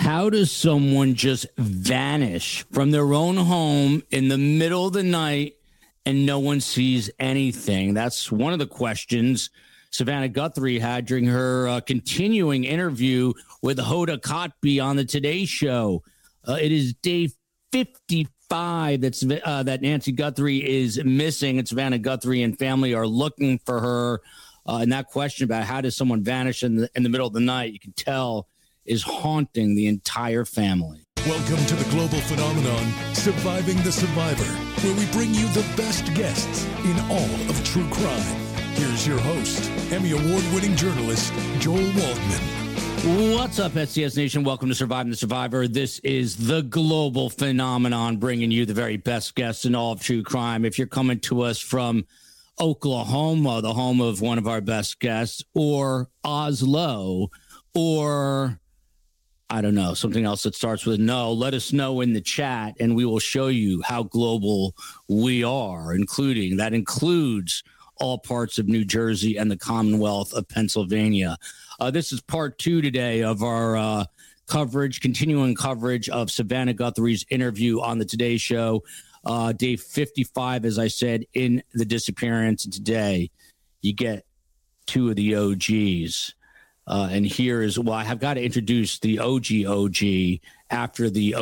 How does someone just vanish from their own home in the middle of the night and no one sees anything? That's one of the questions Savannah Guthrie had during her continuing interview with Hoda Kotb on the Today Show. It is day 55 that Nancy Guthrie is missing, and Savannah Guthrie and family are looking for her. And that question about how does someone vanish in the middle of the night, you can tell, is haunting the entire family. Welcome to the global phenomenon, Surviving the Survivor, where we bring you the best guests in all of true crime. Here's your host, Emmy Award-winning journalist, Joel Waldman. What's up, SCS Nation? Welcome to Surviving the Survivor. This is the global phenomenon, bringing you the very best guests in all of true crime. If you're coming to us from Oklahoma, the home of one of our best guests, or Oslo, or I don't know, something else that starts with no, let us know in the chat and we will show you how global we are, that includes all parts of New Jersey and the Commonwealth of Pennsylvania. This is part 2 today of our continuing coverage of Savannah Guthrie's interview on the Today Show. Day 55, as I said, in the disappearance. And today you get 2 of the OGs. And here is, I have got to introduce the OG after the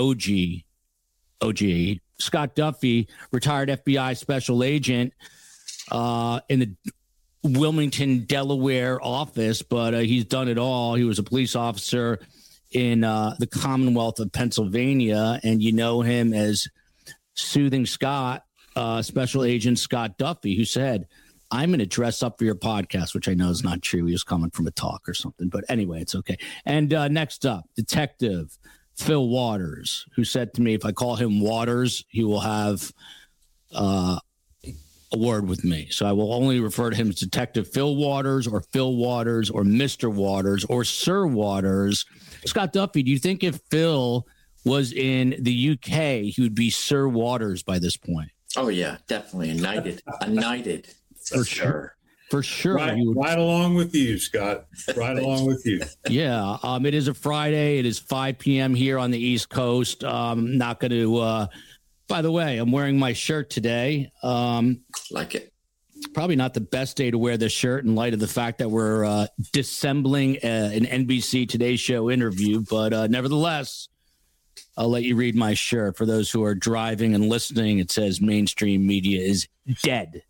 OG. Scott Duffy, retired FBI special agent in the Wilmington, Delaware office, but he's done it all. He was a police officer in the Commonwealth of Pennsylvania, and you know him as Soothing Scott, Special Agent Scott Duffy, who said, I'm going to dress up for your podcast, which I know is not true. He was coming from a talk or something. But anyway, it's okay. And next up, Detective Phil Waters, who said to me, if I call him Waters, he will have a word with me. So I will only refer to him as Detective Phil Waters or Mr. Waters or Sir Waters. Scott Duffy, do you think if Phil was in the UK, he would be Sir Waters by this point? Oh, yeah, definitely. A knighted. For sure. For sure. Right along with you, Scott. Right along with you. Yeah. It is a Friday. It is 5 p.m. here on the East Coast. I'm not going to, by the way, I'm wearing my shirt today. Like it. Probably not the best day to wear this shirt in light of the fact that we're dissembling an NBC Today Show interview. But nevertheless, I'll let you read my shirt. For those who are driving and listening, it says mainstream media is dead.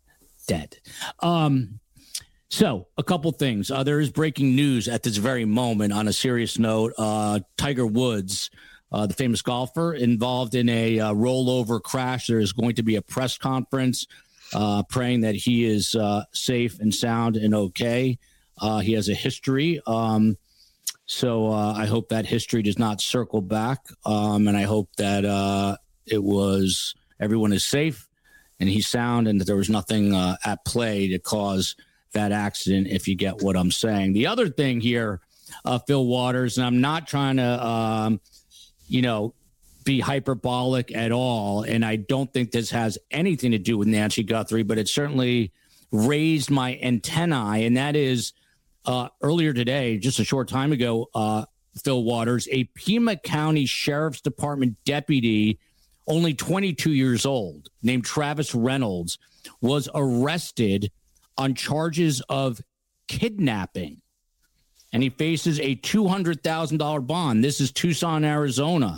So a couple things. There is breaking news at this very moment on a serious note. Tiger Woods, the famous golfer, involved in a rollover crash. There is going to be a press conference praying that he is safe and sound and okay. He has a history. So I hope that history does not circle back. And I hope that everyone is safe and he's sound and that there was nothing at play to cause that accident, if you get what I'm saying. The other thing here, Phil Waters, and I'm not trying to, be hyperbolic at all, and I don't think this has anything to do with Nancy Guthrie, but it certainly raised my antennae, and that is earlier today, just a short time ago, Phil Waters, a Pima County Sheriff's Department deputy, only 22 years old, named Travis Reynolds, was arrested on charges of kidnapping, and he faces a $200,000 bond. This is Tucson, Arizona.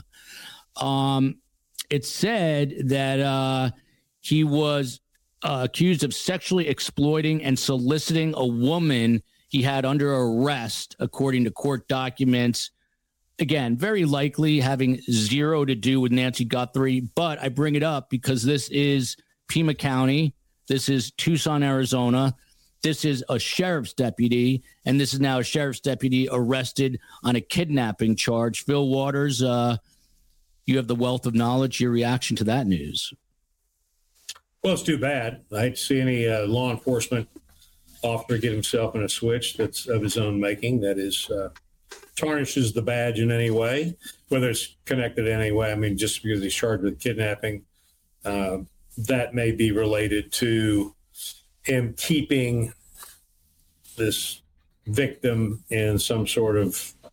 It said that he was accused of sexually exploiting and soliciting a woman he had under arrest, according to court documents. Again, very likely having zero to do with Nancy Guthrie, but I bring it up because this is Pima County. This is Tucson, Arizona. This is a sheriff's deputy, and this is now a sheriff's deputy arrested on a kidnapping charge. Phil Waters, you have the wealth of knowledge. Your reaction to that news? Well, it's too bad. I hate to see any law enforcement officer get himself in a switch that's of his own making that is tarnishes the badge in any way, whether it's connected in any way. I mean, just because he's charged with kidnapping, that may be related to him keeping this victim in some sort of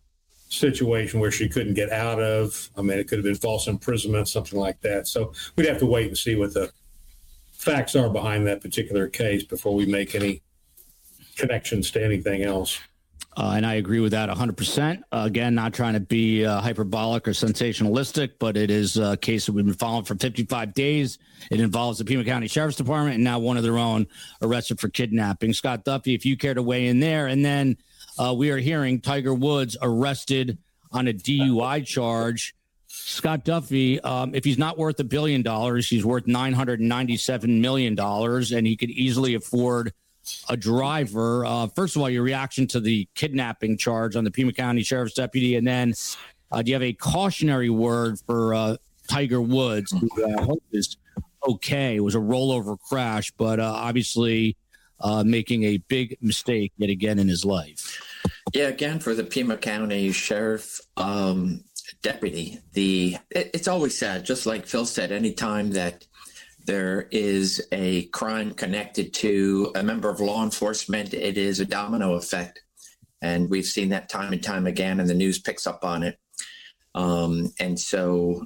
situation where she couldn't get out of. I mean, it could have been false imprisonment, something like that. So we'd have to wait and see what the facts are behind that particular case before we make any connections to anything else. And I agree with that 100%. Again, not trying to be hyperbolic or sensationalistic, but it is a case that we've been following for 55 days. It involves the Pima County Sheriff's Department and now one of their own arrested for kidnapping. Scott Duffy, if you care to weigh in there. And then we are hearing Tiger Woods arrested on a DUI charge. Scott Duffy, if he's not worth $1 billion, he's worth $997 million, and he could easily afford a driver. First of all, your reaction to the kidnapping charge on the Pima County Sheriff's deputy, and then do you have a cautionary word for Tiger Woods, who I hope is okay? It was a rollover crash, but obviously making a big mistake yet again in his life. Yeah, again, for the Pima County Sheriff deputy, it's always sad, just like Phil said, anytime that there is a crime connected to a member of law enforcement, it is a domino effect. And we've seen that time and time again, and the news picks up on it. And so,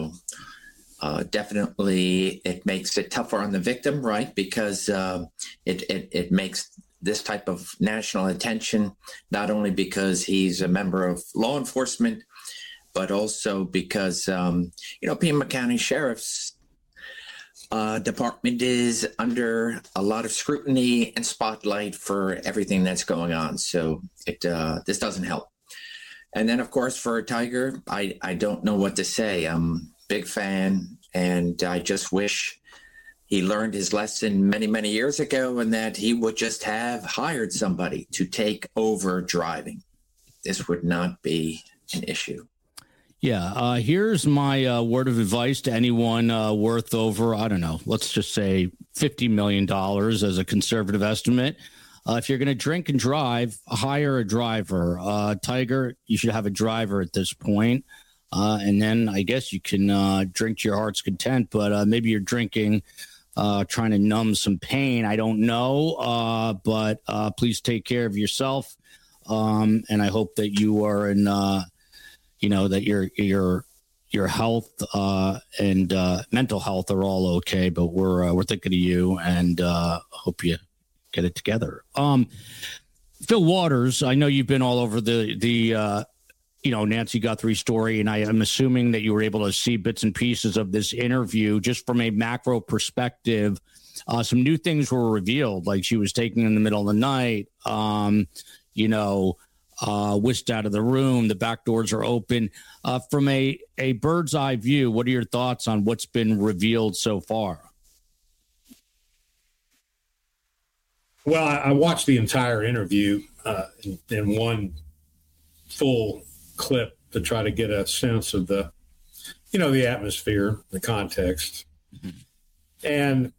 definitely it makes it tougher on the victim, right? Because it makes this type of national attention, not only because he's a member of law enforcement, but also because, Pima County Sheriff's Department is under a lot of scrutiny and spotlight for everything that's going on. So this doesn't help. And then, of course, for Tiger, I don't know what to say. I'm a big fan, and I just wish he learned his lesson many, many years ago, and that he would just have hired somebody to take over driving. This would not be an issue. Yeah, here's my word of advice to anyone worth over, I don't know, let's just say $50 million as a conservative estimate. If you're going to drink and drive, hire a driver. Tiger, you should have a driver at this point. And then I guess you can drink to your heart's content, but maybe you're drinking trying to numb some pain. I don't know, but please take care of yourself. And I hope that you are in... that your health and mental health are all okay, but we're thinking of you and hope you get it together. Phil Waters, I know you've been all over the Nancy Guthrie story, and I am assuming that you were able to see bits and pieces of this interview. Just from a macro perspective, some new things were revealed, like she was taken in the middle of the night. Whisked out of the room, the back doors are open. From a bird's eye view, what are your thoughts on what's been revealed so far? Well, I watched the entire interview in one full clip to try to get a sense of the atmosphere, the context. Mm-hmm. And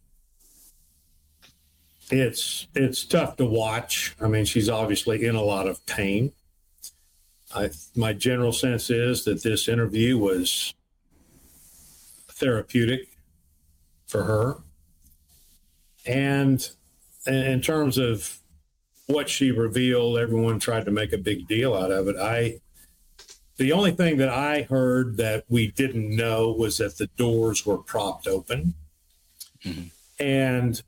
it's tough to watch. I mean, she's obviously in a lot of pain. My general sense is that this interview was therapeutic for her. And in terms of what she revealed, everyone tried to make a big deal out of it. The only thing that I heard that we didn't know was that the doors were propped open. Mm-hmm. And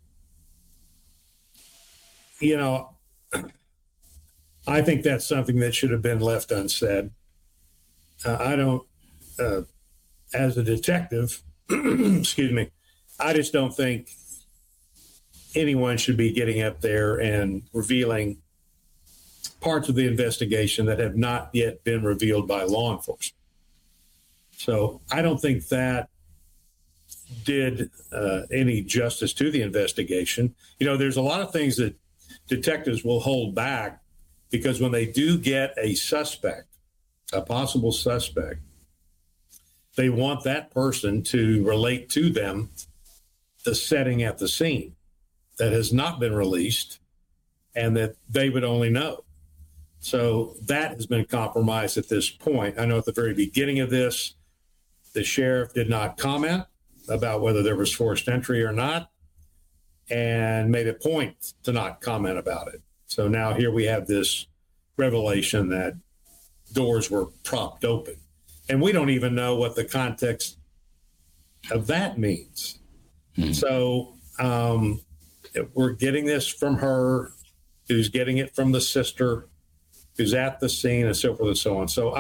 I think that's something that should have been left unsaid. I don't, as a detective, excuse me, I just don't think anyone should be getting up there and revealing parts of the investigation that have not yet been revealed by law enforcement. So I don't think that did any justice to the investigation. There's a lot of things that detectives will hold back because when they do get a possible suspect, they want that person to relate to them the setting at the scene that has not been released and that they would only know. So that has been compromised at this point. I know at the very beginning of this, the sheriff did not comment about whether there was forced entry or not, and made a point to not comment about it. So now here we have this revelation that doors were propped open. And we don't even know what the context of that means. So we're getting this from her, who's getting it from the sister, who's at the scene, and so forth and so on. So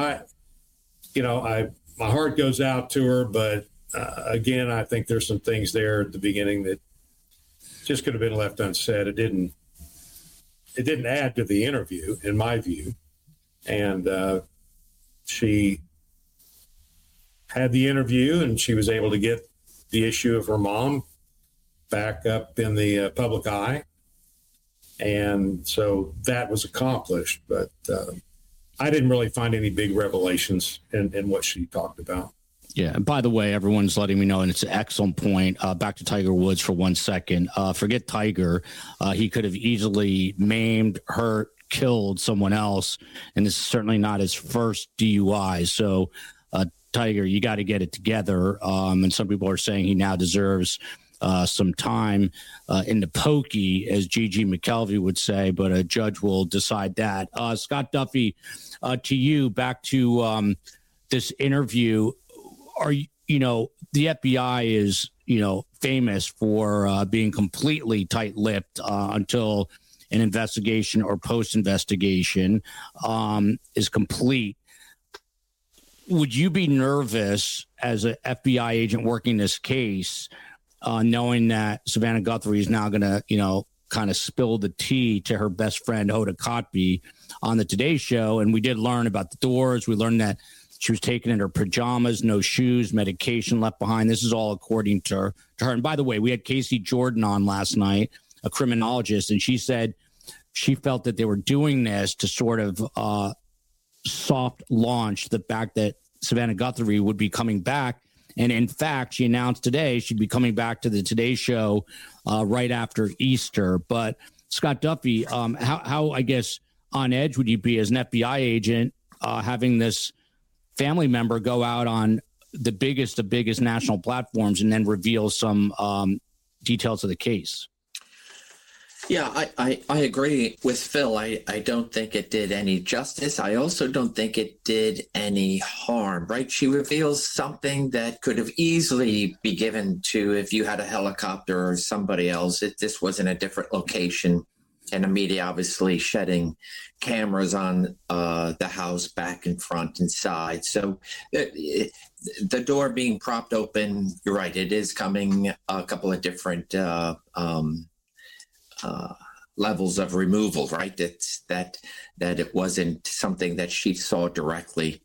my heart goes out to her, but again, I think there's some things there at the beginning that just could have been left unsaid. It didn't add to the interview, in my view. And she had the interview, and she was able to get the issue of her mom back up in the public eye. And so that was accomplished. But I didn't really find any big revelations in what she talked about. Yeah. And by the way, everyone's letting me know, and it's an excellent point. Back to Tiger Woods for 1 second. Forget Tiger. He could have easily maimed, hurt, killed someone else. And this is certainly not his first DUI. So, Tiger, you got to get it together. And some people are saying he now deserves some time in the pokey, as Gigi McKelvey would say, but a judge will decide that. Scott Duffy, to you, back to this interview. The FBI is, famous for being completely tight-lipped until an investigation or post-investigation is complete. Would you be nervous as an FBI agent working this case, knowing that Savannah Guthrie is now going to, kind of spill the tea to her best friend, Hoda Kotb, on the Today Show? And we did learn about the doors. We learned that she was taken in her pajamas, no shoes, medication left behind. This is all according to her. And by the way, we had Casey Jordan on last night, a criminologist, and she said she felt that they were doing this to sort of soft launch the fact that Savannah Guthrie would be coming back. And in fact, she announced today she'd be coming back to the Today Show right after Easter. But Scott Duffy, how I guess on edge would you be as an FBI agent having this family member go out on the biggest of biggest national platforms and then reveal some details of the case? Yeah, I agree with Phil. I don't think it did any justice. I also don't think it did any harm, right? She reveals something that could have easily be given to if you had a helicopter or somebody else. If this was in a different location, and the media obviously shedding cameras on the house back and front and side. So the door being propped open, you're right, it is coming a couple of different levels of removal, right? That it wasn't something that she saw directly.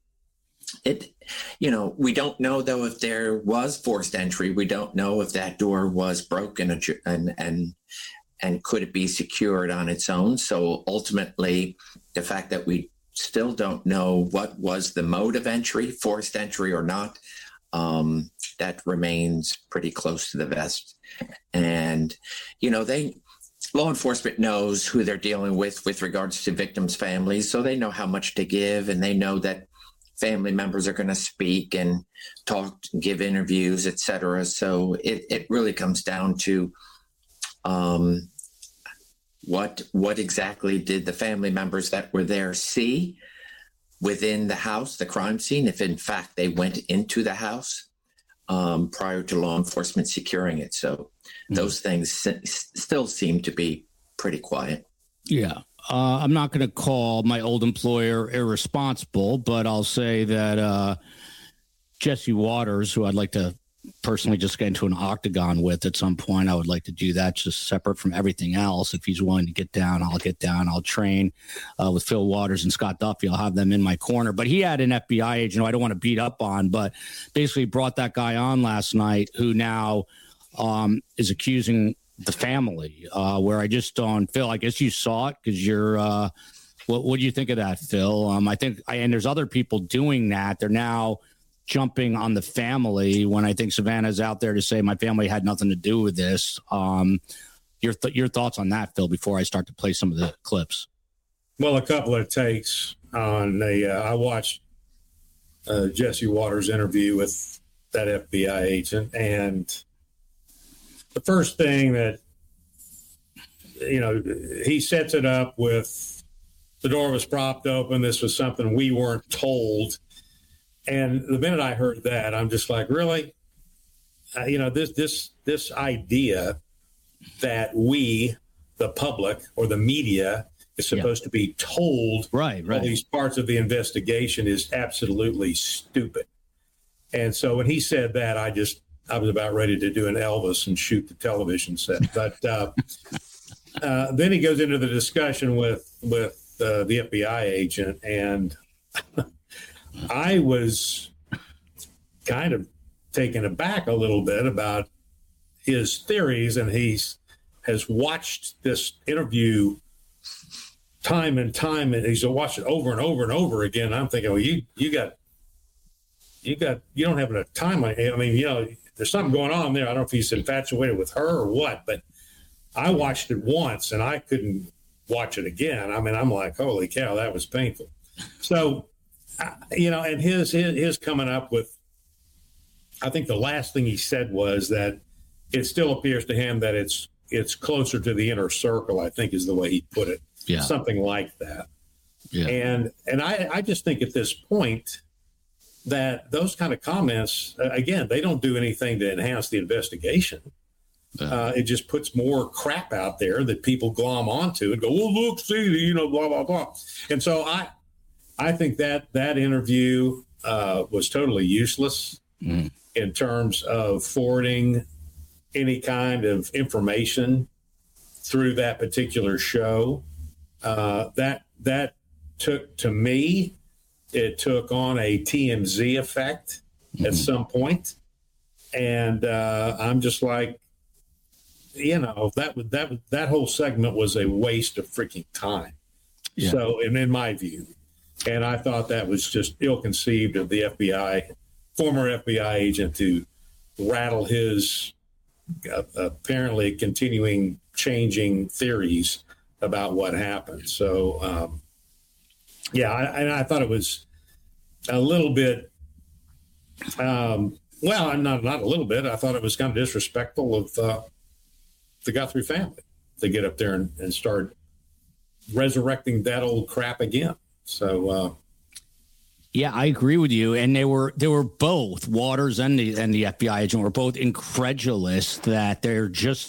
We don't know though if there was forced entry. We don't know if that door was broken and could it be secured on its own. So ultimately, the fact that we still don't know what was the mode of entry, forced entry or not, that remains pretty close to the vest. And law enforcement knows who they're dealing with regards to victims' families, so they know how much to give, and they know that family members are going to speak and talk, give interviews, etc. So it really comes down to what exactly did the family members that were there see within the house, the crime scene, if in fact they went into the house prior to law enforcement securing it. So those things still seem to be pretty quiet. Yeah. I'm not going to call my old employer irresponsible, but I'll say that Jesse Waters, who I'd like to personally just get into an octagon with at some point, I would like to do that just separate from everything else. If he's willing to get down, I'll get down. I'll train with Phil Waters and Scott Duffy. I'll have them in my corner. But he had an FBI agent who I don't want to beat up on, but basically brought that guy on last night who now is accusing the family, where I just don't, Phil, I guess you saw it because you're, what do you think of that, Phil? I think, and there's other people doing that. They're now jumping on the family when I think Savannah's out there to say my family had nothing to do with this. Your thoughts on that, Phil, before I start to play some of the clips? Well, a couple of takes on I watched Jesse Waters' interview with that FBI agent, and the first thing that, he sets it up with the door was propped open. This was something we weren't told. And the minute I heard that, I'm just like, really? This idea that we, the public or the media, is supposed to be told all these parts of the investigation is absolutely stupid. And so when he said that, I was about ready to do an Elvis and shoot the television set. But then he goes into the discussion with the FBI agent, and I was kind of taken aback a little bit about his theories, and has watched this interview time and time, and he's watched it over and over and over again. I'm thinking, well, you don't have enough time. I mean, there's something going on there. I don't know if he's infatuated with her or what, but I watched it once and I couldn't watch it again. I mean, I'm like, holy cow, that was painful. So, and his coming up with, I think the last thing he said was that it still appears to him that it's closer to the inner circle, I think is the way he put it. Yeah. Something like that. Yeah. And I just think at this point that those kind of comments, again, they don't do anything to enhance the investigation. It just puts more crap out there that people glom onto and go, well, look, see, blah, blah, blah. And so I think that interview was totally useless in terms of forwarding any kind of information through that particular show. That took, to me, it took on a TMZ effect at some point. And I'm just like, that whole segment was a waste of freaking time. Yeah. So, and in my view, and I thought that was just ill-conceived of the former FBI agent to rattle his apparently continuing changing theories about what happened. So, I thought it was a little bit, not a little bit. I thought it was kind of disrespectful of the Guthrie family to get up there and start resurrecting that old crap again. So, yeah, I agree with you. And they were both, Waters and the FBI agent were both incredulous that they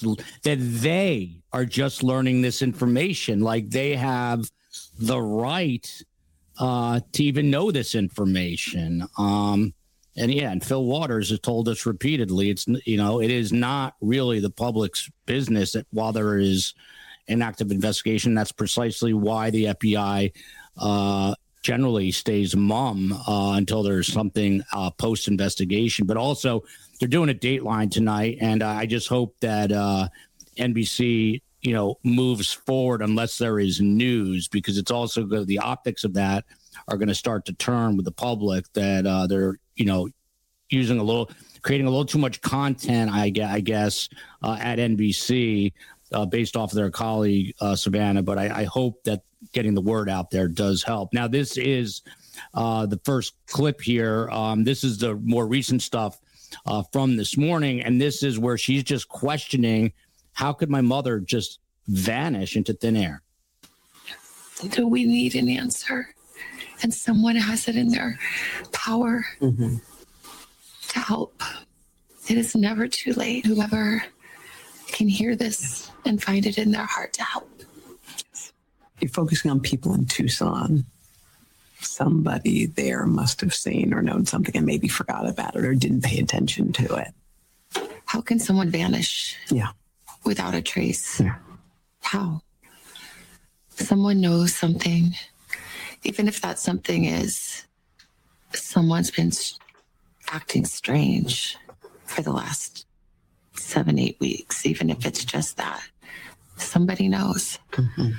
are just learning this information. Like they have the right to even know this information. And Phil Waters has told us repeatedly, it is not really the public's business that while there is an active investigation. That's precisely why the FBI generally stays mum until there's something post-investigation. But also, they're doing a Dateline tonight, and I just hope that NBC, moves forward unless there is news, because it's also good. The optics of that are going to start to turn with the public that they're, creating a little too much content, I guess, at NBC based off of their colleague, Savannah. But I hope that getting the word out there does help. Now, this is the first clip here. This is the more recent stuff from this morning. And this is where she's just questioning, how could my mother just vanish into thin air? Do we need an answer? And someone has it in their power to help. It is never too late. Whoever can hear this and find it in their heart to help. You're focusing on people in Tucson. Somebody there must have seen or known something and maybe forgot about it or didn't pay attention to it. How can someone vanish? Yeah. Without a trace? Yeah. How? Someone knows something. Even if that something is someone's been acting strange for the last 7-8 weeks, even if it's just that, somebody knows. Mm-hmm.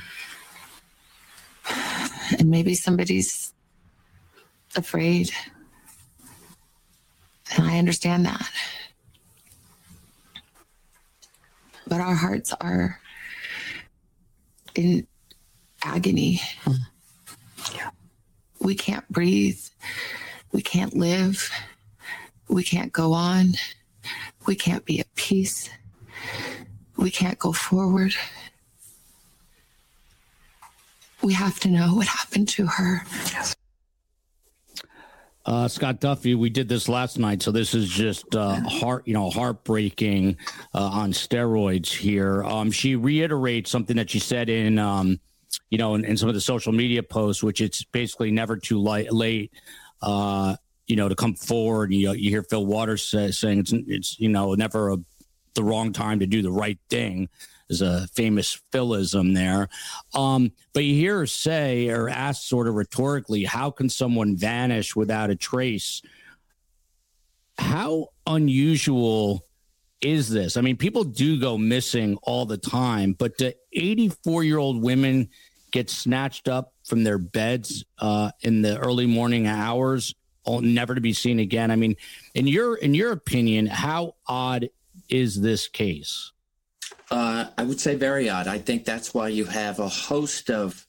And maybe somebody's afraid. And I understand that. But our hearts are in agony. Yeah. We can't breathe. We can't live. We can't go on. We can't be at peace. We can't go forward. We have to know what happened to her. Yes. Scott Duffy, we did this last night, so this is just heartbreaking on steroids here. She reiterates something that she said in some of the social media posts, which it's basically never too late, to come forward. You hear Phil Waters saying it's never the wrong time to do the right thing. There's a famous Philism there. But you hear her say or ask sort of rhetorically, how can someone vanish without a trace? How unusual is this? I mean, people do go missing all the time, but do 84-year-old women get snatched up from their beds in the early morning hours, never to be seen again? I mean, in your opinion, how odd is this case? I would say very odd. I think that's why you have a host of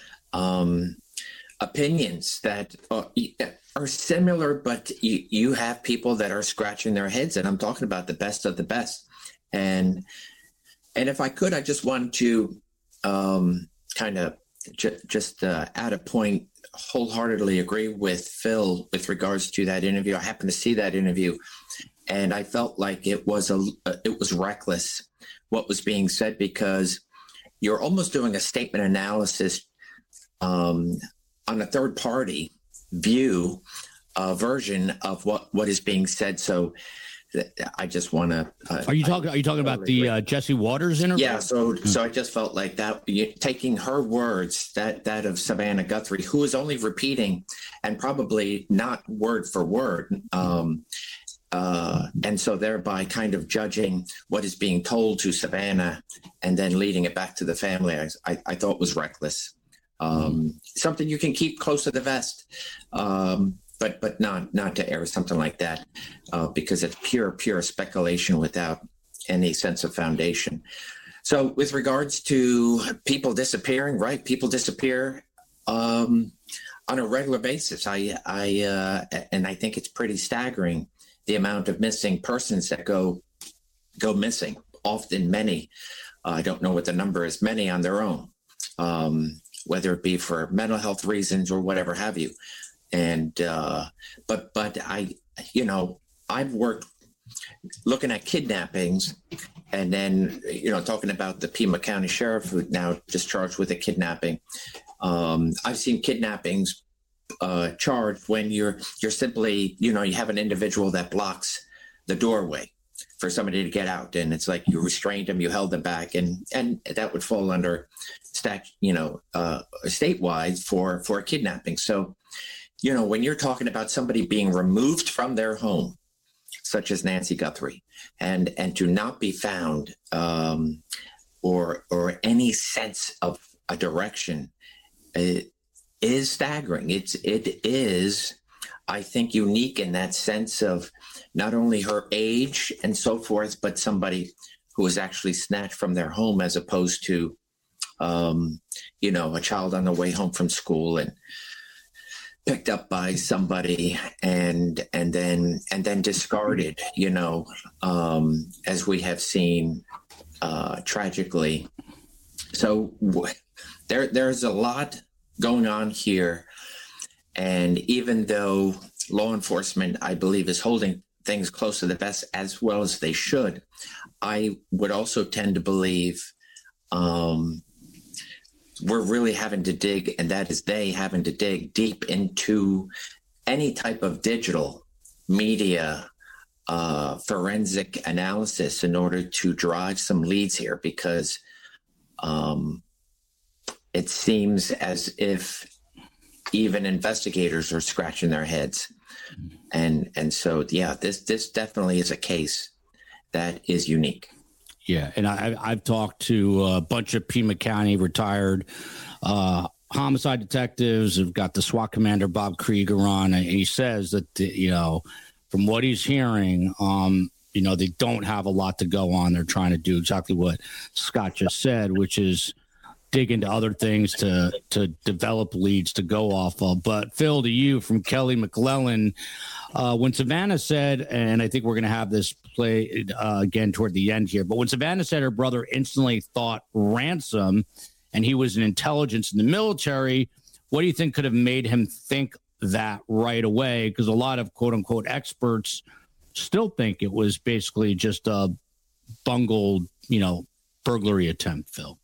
opinions that are similar, but you have people that are scratching their heads, and I'm talking about the best of the best. And if I could, I just wanted to kind of just add a point, wholeheartedly agree with Phil with regards to that interview. I happened to see that interview, and I felt like it was reckless what was being said, because you're almost doing a statement analysis on a third party view version of what is being said. So I just want to. Are you talking about the Jesse Waters interview? Yeah. So I just felt like that, taking her words, that of Savannah Guthrie, who is only repeating and probably not word for word. And so thereby kind of judging what is being told to Savannah and then leading it back to the family, I thought was reckless. Something you can keep close to the vest, but not to air something like that, because it's pure speculation without any sense of foundation. So with regards to people disappearing, right? People disappear on a regular basis. And I think it's pretty staggering, the amount of missing persons that go missing, often many. I don't know what the number is, many on their own, whether it be for mental health reasons or whatever have you. And but I've worked looking at kidnappings, and then talking about the Pima County Sheriff, who now just charged with a kidnapping. I've seen kidnappings charged when you're simply, you have an individual that blocks the doorway for somebody to get out, and it's like you restrained them, you held them back, and that would fall under statewide for kidnapping. So, when you're talking about somebody being removed from their home, such as Nancy Guthrie, and to not be found, or any sense of a direction, is staggering. It is, I think, unique in that sense of not only her age and so forth, but somebody who was actually snatched from their home, as opposed to, a child on the way home from school and picked up by somebody and then discarded, as we have seen tragically. So there's a lot going on here. And even though law enforcement, I believe, is holding things close to the vest as well as they should, I would also tend to believe we're really having to dig, and that is they having to dig deep into any type of digital media forensic analysis in order to drive some leads here, because it seems as if even investigators are scratching their heads. And so, yeah, this definitely is a case that is unique. Yeah, and I've talked to a bunch of Pima County retired homicide detectives. We've got the SWAT commander, Bob Krieger, on, and he says that, from what he's hearing, they don't have a lot to go on. They're trying to do exactly what Scott just said, which is dig into other things to develop leads to go off of. But Phil, to you from Kelly McClellan, when Savannah said, and I think we're going to have this play again toward the end here, but when Savannah said her brother instantly thought ransom, and he was in intelligence in the military. What do you think could have made him think that right away? Because a lot of quote unquote experts still think it was basically just a bungled, burglary attempt, Phil.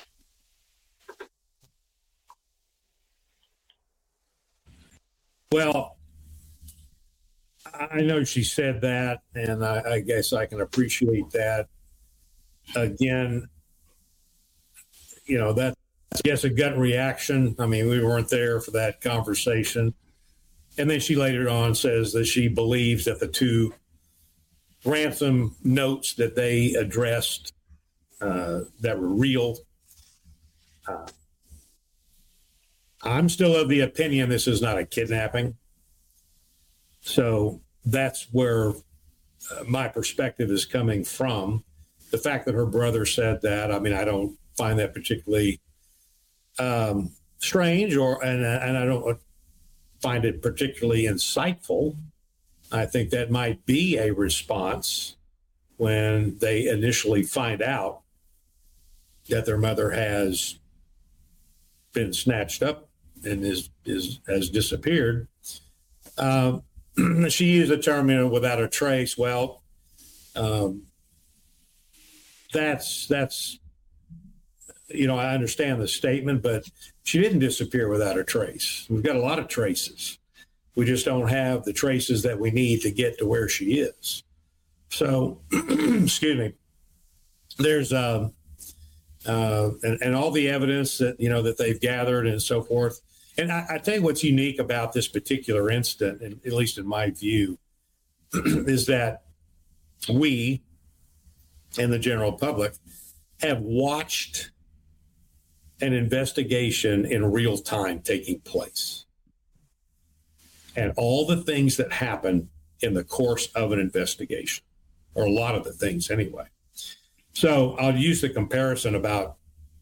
Well, I know she said that, and I guess I can appreciate that. Again, that's, I guess, a gut reaction. I mean, we weren't there for that conversation. And then she later on says that she believes that the two ransom notes that they addressed that were real. I'm still of the opinion this is not a kidnapping. So that's where my perspective is coming from. The fact that her brother said that, I mean, I don't find that particularly strange, and I don't find it particularly insightful. I think that might be a response when they initially find out that their mother has been snatched up and has disappeared. She used the term, without a trace. Well, that's I understand the statement, but she didn't disappear without a trace. We've got a lot of traces. We just don't have the traces that we need to get to where she is. So, excuse me. There's and all the evidence that that they've gathered and so forth. And I tell you what's unique about this particular incident, and at least in my view, is that we and the general public have watched an investigation in real time taking place. And all the things that happen in the course of an investigation, or a lot of the things anyway. So I'll use the comparison about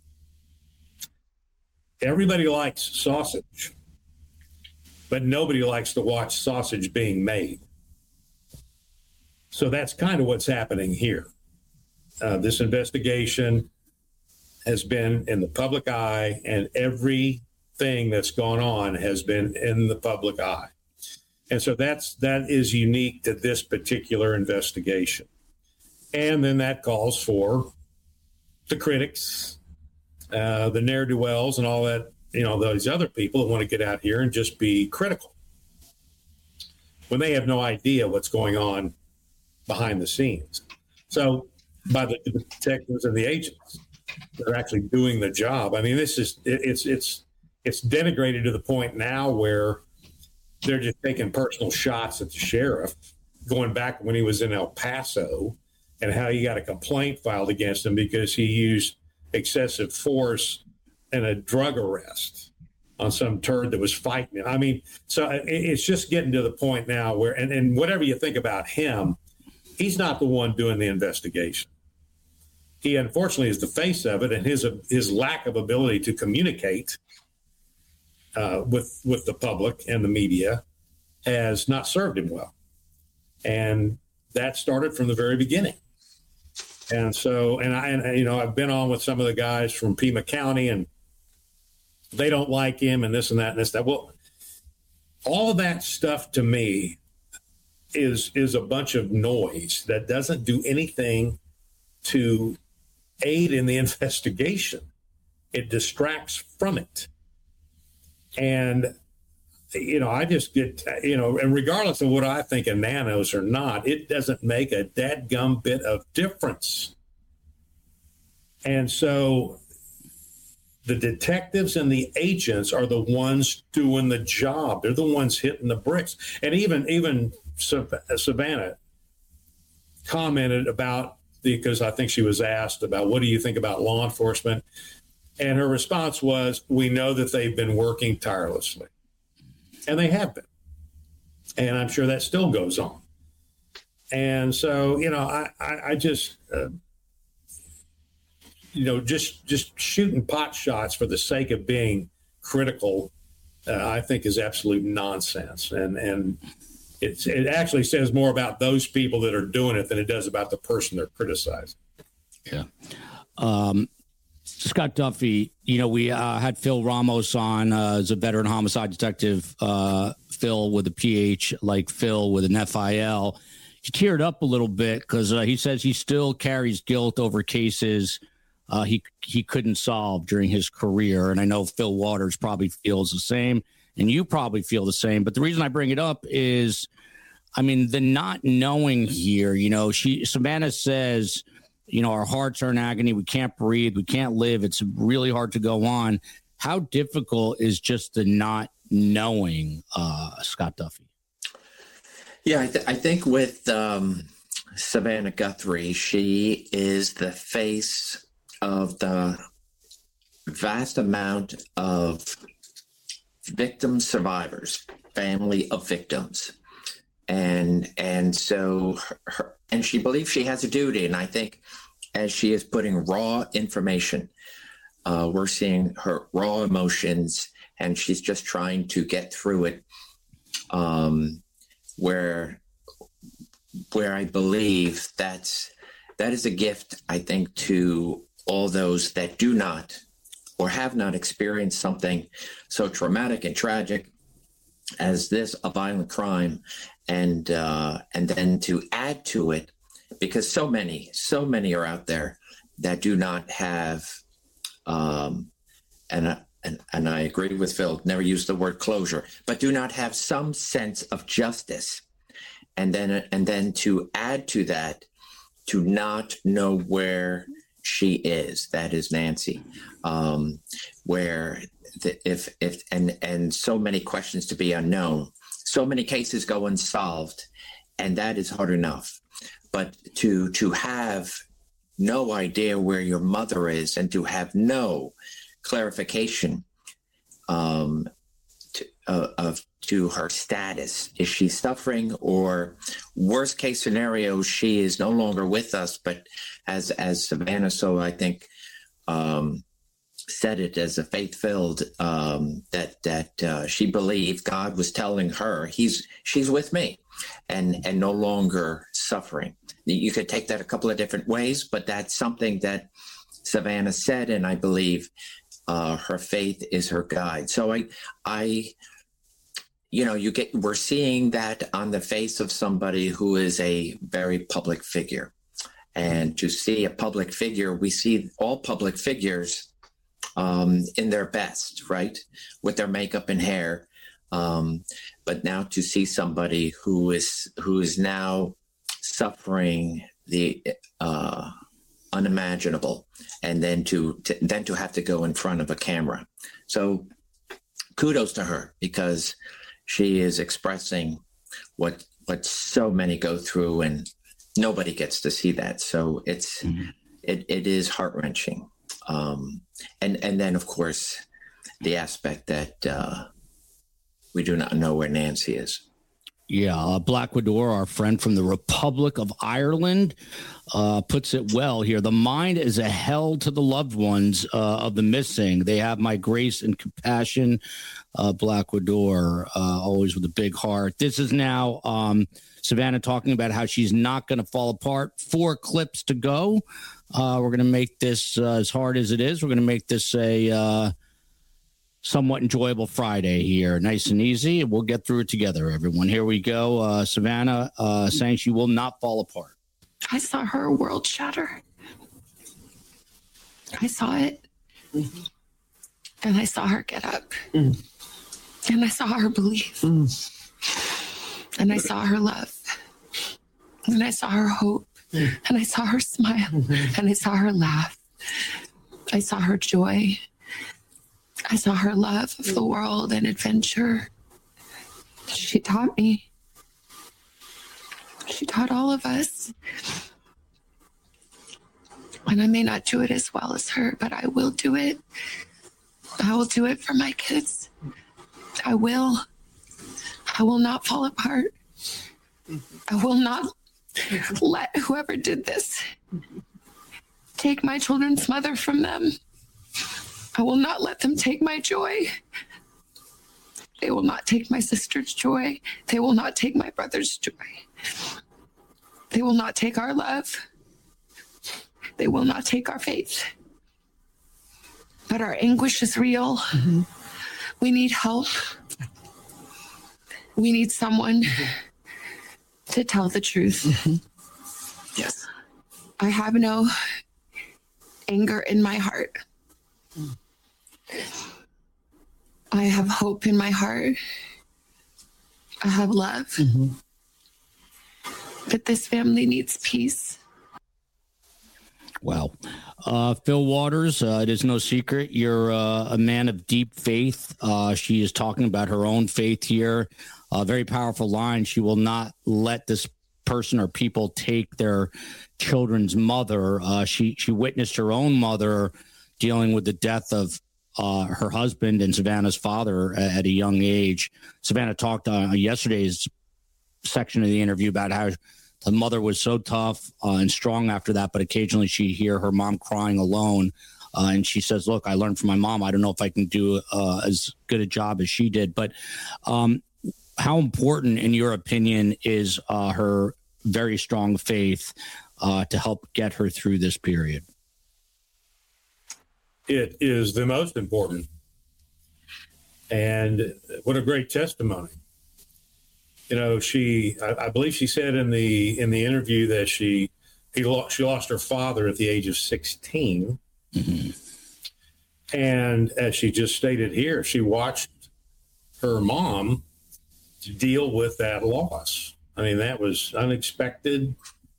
everybody likes sausage, but nobody likes to watch sausage being made. So that's kind of what's happening here. This investigation has been in the public eye, and everything that's gone on has been in the public eye. And so that is unique to this particular investigation. And then that calls for the critics, the ne'er-do-wells, and all that, those other people that want to get out here and just be critical when they have no idea what's going on behind the scenes. So by the detectives and the agents, they're actually doing the job. I mean, it's denigrated to the point now where they're just taking personal shots at the sheriff, going back when he was in El Paso, and how he got a complaint filed against him because he used excessive force in a drug arrest on some turd that was fighting him. I mean, so it's just getting to the point now where, and whatever you think about him, he's not the one doing the investigation. He unfortunately is the face of it, and his lack of ability to communicate with the public and the media has not served him well. And that started from the very beginning. And so, I've been on with some of the guys from Pima County, and they don't like him and this and that and this, that. Well, all of that stuff to me is a bunch of noise that doesn't do anything to aid in the investigation. It distracts from it. And, I just get, and regardless of what I think of nanos or not, it doesn't make a dadgum bit of difference. And so the detectives and the agents are the ones doing the job. They're the ones hitting the bricks. And even Savannah commented about, because I think she was asked about, what do you think about law enforcement? And her response was, we know that they've been working tirelessly. And they have been. And I'm sure that still goes on. And so, I just, just shooting pot shots for the sake of being critical, I think is absolute nonsense. And it actually says more about those people that are doing it than it does about the person they're criticizing. Yeah. Scott Duffy, we had Phil Ramos on as a veteran homicide detective, Phil with a PH, like Phil with an FIL. He teared up a little bit because he says he still carries guilt over cases he couldn't solve during his career. And I know Phil Waters probably feels the same, and you probably feel the same. But the reason I bring it up is, the not knowing here, Savannah says, our hearts are in agony. We can't breathe. We can't live. It's really hard to go on. How difficult is just the not knowing, Scott Duffy? Yeah, I think with Savannah Guthrie, she is the face of the vast amount of victim survivors, family of victims. And so and she believes she has a duty. And I think as she is putting raw information, we're seeing her raw emotions, and she's just trying to get through it. Where I believe that is a gift, I think, to all those that do not or have not experienced something so traumatic and tragic as this, a violent crime, and then to add to it, because so many are out there that do not have, and I agree with Phil, never use the word closure, but do not have some sense of justice. And then to add to that, to not know where she is, that is Nancy, and so many questions to be unknown, so many cases go unsolved, and that is hard enough. But to have no idea where your mother is, and to have no clarification to her status. Is she suffering, or worst case scenario, she is no longer with us? But as Savannah, so I think, said it as a faith-filled, that she believed God was telling her she's with me, and no longer suffering. You could take that a couple of different ways, but that's something that Savannah said, and I believe her faith is her guide. So we're seeing that on the face of somebody who is a very public figure. And to see a public figure, we see all public figures in their best, right? With their makeup and hair. But now to see somebody who is now suffering the unimaginable, and then to have to go in front of a camera. So kudos to her, because she is expressing what so many go through, and nobody gets to see that. So it is heart-wrenching. And then, of course, the aspect that we do not know where Nancy is. Yeah, Blackwoodor, our friend from the Republic of Ireland, puts it well here. The mind is a hell to the loved ones of the missing. They have my grace and compassion. Blackwoodor, always with a big heart. This is now Savannah talking about how she's not going to fall apart. 4 clips to go. We're going to make this as hard as it is. We're going to make this a somewhat enjoyable Friday here. Nice and easy. We'll get through it together, everyone. Here we go. Savannah saying she will not fall apart. I saw her world shatter. I saw it. Mm-hmm. And I saw her get up. Mm. And I saw her believe. Mm. And I saw her love. And I saw her hope. Mm. And I saw her smile. Mm-hmm. And I saw her laugh. I saw her joy. I saw her love of the world and adventure. She taught me. She taught all of us. And I may not do it as well as her, but I will do it. I will do it for my kids. I will. I will not fall apart. I will not let whoever did this take my children's mother from them. I will not let them take my joy. They will not take my sister's joy. They will not take my brother's joy. They will not take our love. They will not take our faith. but our anguish is real. We need help. We need someone to tell the truth. Yes. I have no anger in my heart. I have hope in my heart. I have love. But this family needs peace. Wow. Phil Waters, it is no secret you're a man of deep faith. She is talking about her own faith here. A very powerful line. She will not let this person or people take their children's mother. She witnessed her own mother dealing with the death of her husband and Savannah's father at a young age. Savannah talked yesterday's section of the interview about how the mother was so tough and strong after that, but occasionally she'd hear her mom crying alone. And she says, look, I learned from my mom. I don't know if I can do as good a job as she did. But how important, in your opinion, is her very strong faith to help get her through this period? It is the most important. And what a great testimony. You know, I believe she said in the interview that she lost her father at the age of 16. And as she just stated here, she watched her mom deal with that loss. I mean, that was unexpected,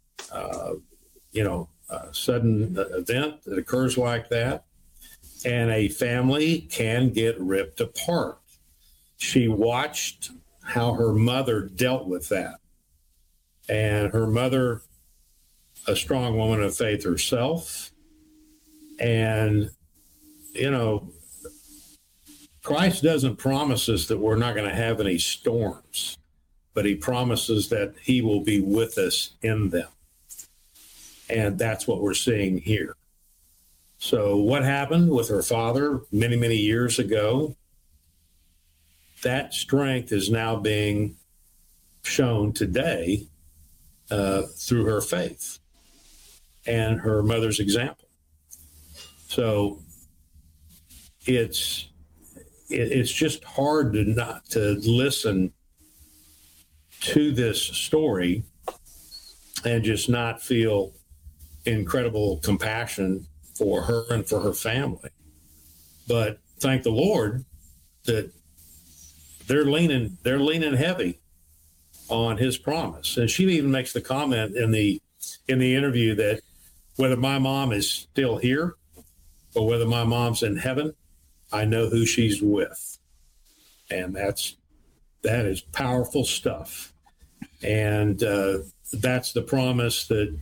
sudden event that occurs like that. And a family can get ripped apart. She watched how her mother dealt with that. And her mother, a strong woman of faith herself. And, you know, Christ doesn't promise us that we're not going to have any storms, but he promises that he will be with us in them. And that's what we're seeing here. So what happened with her father many, many years ago, that strength is now being shown today through her faith and her mother's example. So it's just hard to not to listen to this story and just not feel incredible compassion for her and for her family. But thank the Lord that they're leaning heavy on his promise. And she even makes the comment in the interview that whether my mom is still here or whether my mom's in heaven, I know who she's with. And that is powerful stuff. And that's the promise that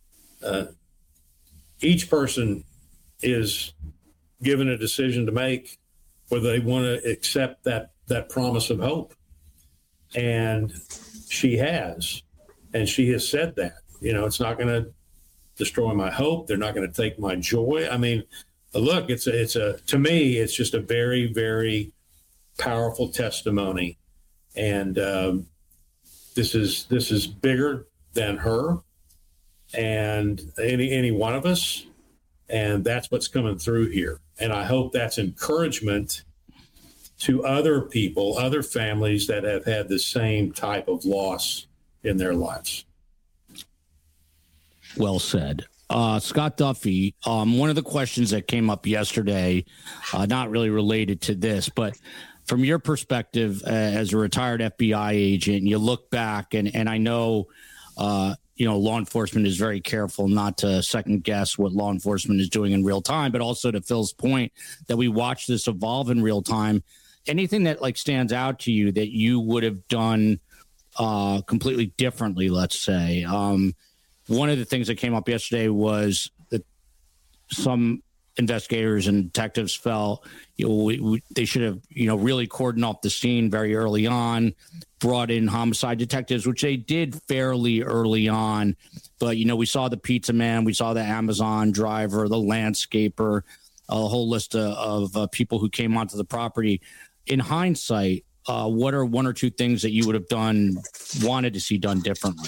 each person is given a decision to make whether they want to accept that promise of hope. And she has. And she has said that, you know, it's not going to destroy my hope. They're not going to take my joy. I mean, look, to me, it's just a very, very powerful testimony. And this is bigger than her and any one of us. And that's what's coming through here. And I hope that's encouragement to other people, other families that have had the same type of loss in their lives. Well said. Scott Duffy, one of the questions that came up yesterday, not really related to this, but from your perspective as a retired FBI agent, you look back and I know, law enforcement is very careful not to second guess what law enforcement is doing in real time, but also to Phil's point that we watch this evolve in real time. Anything that stands out to you that you would have done completely differently, let's say? One of the things that came up yesterday was that some investigators and detectives felt they should have really cordoned off the scene very early on, brought in homicide detectives, which they did fairly early on. But we saw the pizza man, we saw the Amazon driver, the landscaper, a whole list of people who came onto the property. In hindsight, what are one or two things that you would have wanted to see done differently?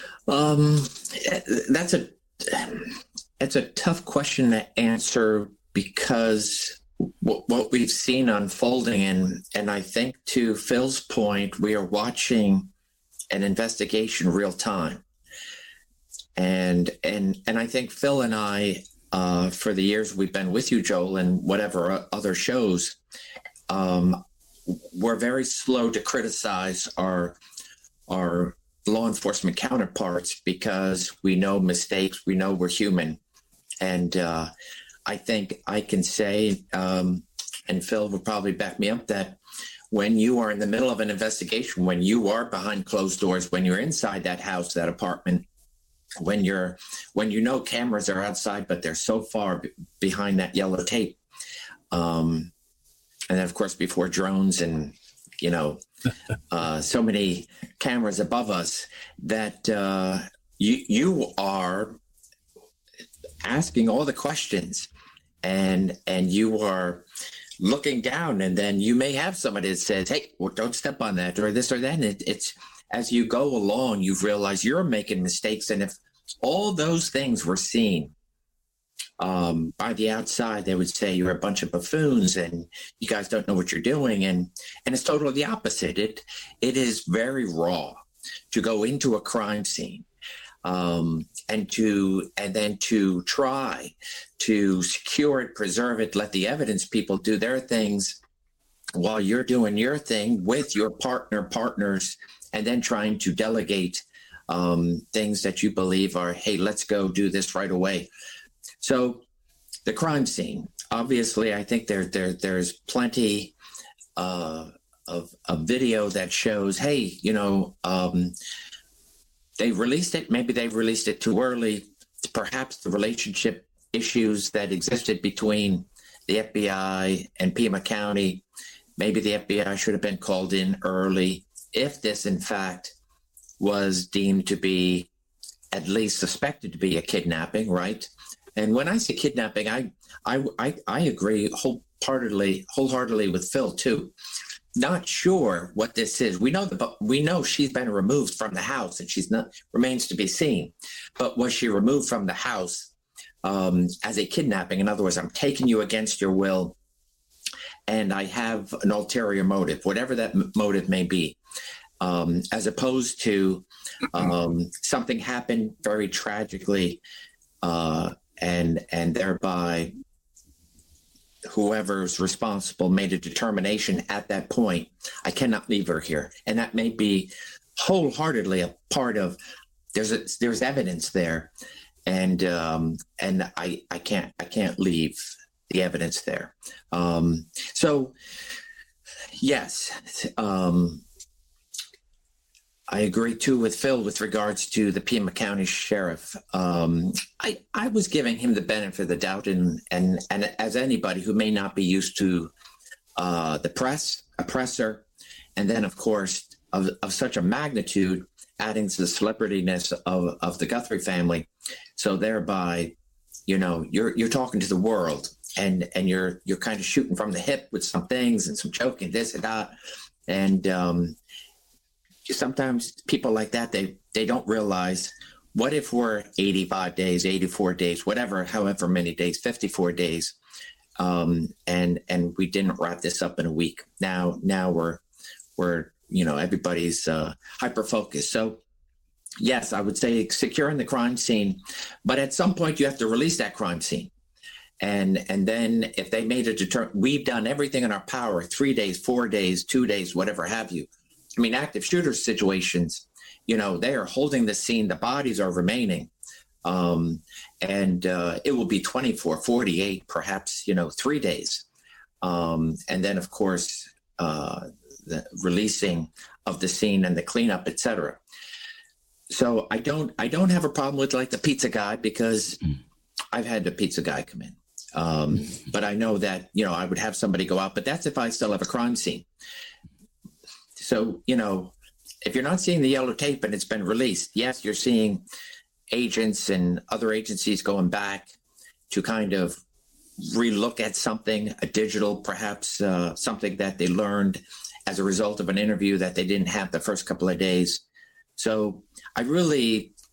It's a tough question to answer because what we've seen unfolding, and I think to Phil's point, we are watching an investigation real time. And I think Phil and I, for the years we've been with you, Joel, and whatever other shows, we're very slow to criticize our law enforcement counterparts because we know mistakes, we know we're human. And I think I can say, and Phil will probably back me up, that when you are in the middle of an investigation, when you are behind closed doors, when you're inside that house, that apartment, when you know cameras are outside, but they're so far behind that yellow tape, and then of course before drones and so many cameras above us, that you are asking all the questions, and you are looking down, and then you may have somebody that says, "Hey, well, don't step on that," or this or that. And it's as you go along, you realize you're making mistakes, and if all those things were seen by the outside, they would say you're a bunch of buffoons and you guys don't know what you're doing, and it's totally the opposite. It is very raw to go into a crime scene, and then to try to secure it, preserve it, let the evidence people do their things while you're doing your thing with your partners, and then trying to delegate things that you believe are, hey, let's go do this right away. So the crime scene, obviously, I think there's plenty of video that shows, hey, they released it. Maybe they released it too early. Perhaps the relationship issues that existed between the FBI and Pima County, maybe the FBI should have been called in early if this, in fact, was deemed to be at least suspected to be a kidnapping, right? And when I say kidnapping, I agree wholeheartedly with Phil too. Not sure what this is. We know she's been removed from the house, and remains to be seen. But was she removed from the house as a kidnapping? In other words, I'm taking you against your will, and I have an ulterior motive, whatever that motive may be, as opposed to something happened very tragically, and thereby whoever's responsible made a determination at that point, I cannot leave her here. And that may be wholeheartedly a part of, there's evidence there. And I can't leave the evidence there. So yes, I agree too with Phil with regards to the Pima County Sheriff. I was giving him the benefit of the doubt, and as anybody who may not be used to the press, a presser, and then of course of such a magnitude, adding to the celebrityness of the Guthrie family, so thereby, you're talking to the world, and you're kind of shooting from the hip with some things and some joking, this and that, and sometimes people like that, they don't realize, what if we're 85 days, 84 days, whatever, however many days, 54 days, and we didn't wrap this up in a week. Now we're everybody's hyper focused. So yes, I would say securing the crime scene, but at some point you have to release that crime scene. And then if they made a we've done everything in our power, 3 days, 4 days, 2 days, whatever have you. I mean, active shooter situations, they are holding the scene. The bodies are remaining. And it will be 24, 48, perhaps, 3 days. And then, of course, the releasing of the scene and the cleanup, et cetera. So I don't have a problem with like the pizza guy, because I've had the pizza guy come in. But I know that, I would have somebody go out, but that's if I still have a crime scene. So, if you're not seeing the yellow tape and it's been released, yes, you're seeing agents and other agencies going back to kind of relook at something, a digital, perhaps something that they learned as a result of an interview that they didn't have the first couple of days. So I really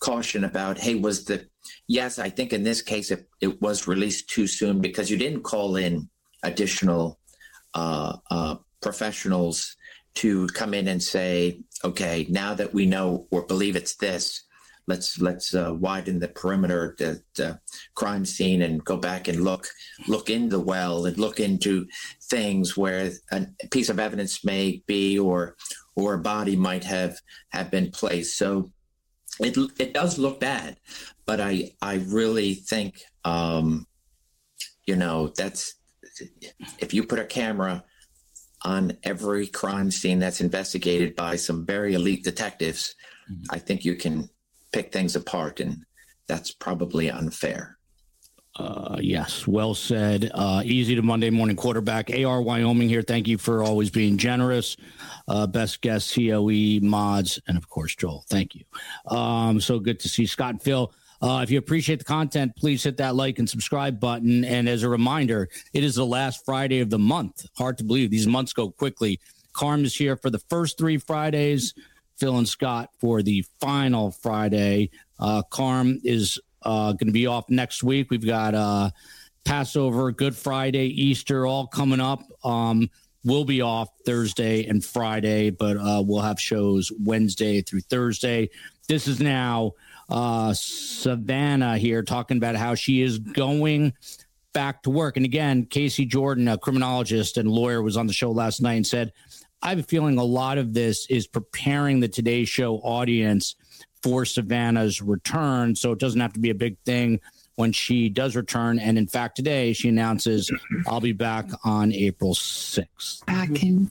caution about, hey, yes, I think in this case it was released too soon because you didn't call in additional professionals to come in and say, okay, now that we know or believe it's this, let's widen the perimeter, the crime scene, and go back and look in the well and look into things where a piece of evidence may be or a body might have been placed. So it does look bad, but I really think that's, if you put a camera on every crime scene that's investigated by some very elite detectives, I think you can pick things apart, and that's probably unfair. Yes, well said. Easy to Monday morning quarterback. AR Wyoming here. Thank you for always being generous. Best guest, COE, mods, and of course, Joel. Thank you. So good to see Scott and Phil. If you appreciate the content, please hit that like and subscribe button. And as a reminder, it is the last Friday of the month. Hard to believe. These months go quickly. Carm is here for the first 3 Fridays. Phil and Scott for the final Friday. Carm is going to be off next week. We've got Passover, Good Friday, Easter, all coming up. We'll be off Thursday and Friday, but we'll have shows Wednesday through Thursday. This is now Savannah here talking about how she is going back to work. And again, Casey Jordan, a criminologist and lawyer, was on the show last night and said, I have a feeling a lot of this is preparing the Today Show audience for Savannah's return, so it doesn't have to be a big thing when she does return. And in fact, today she announces, I'll be back on April 6th. Back and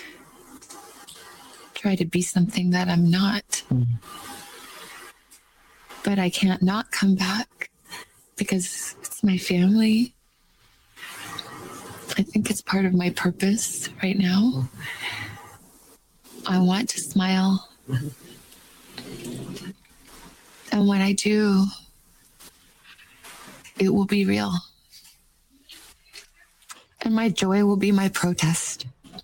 try to be something that I'm not. But I can't not come back because it's my family. I think it's part of my purpose right now. I want to smile. And when I do, it will be real. And my joy will be my protest.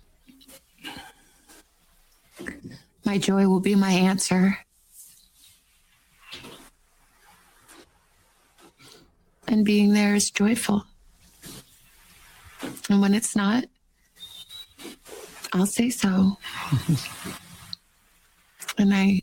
My joy will be my answer. And being there is joyful. And when it's not, I'll say so. And I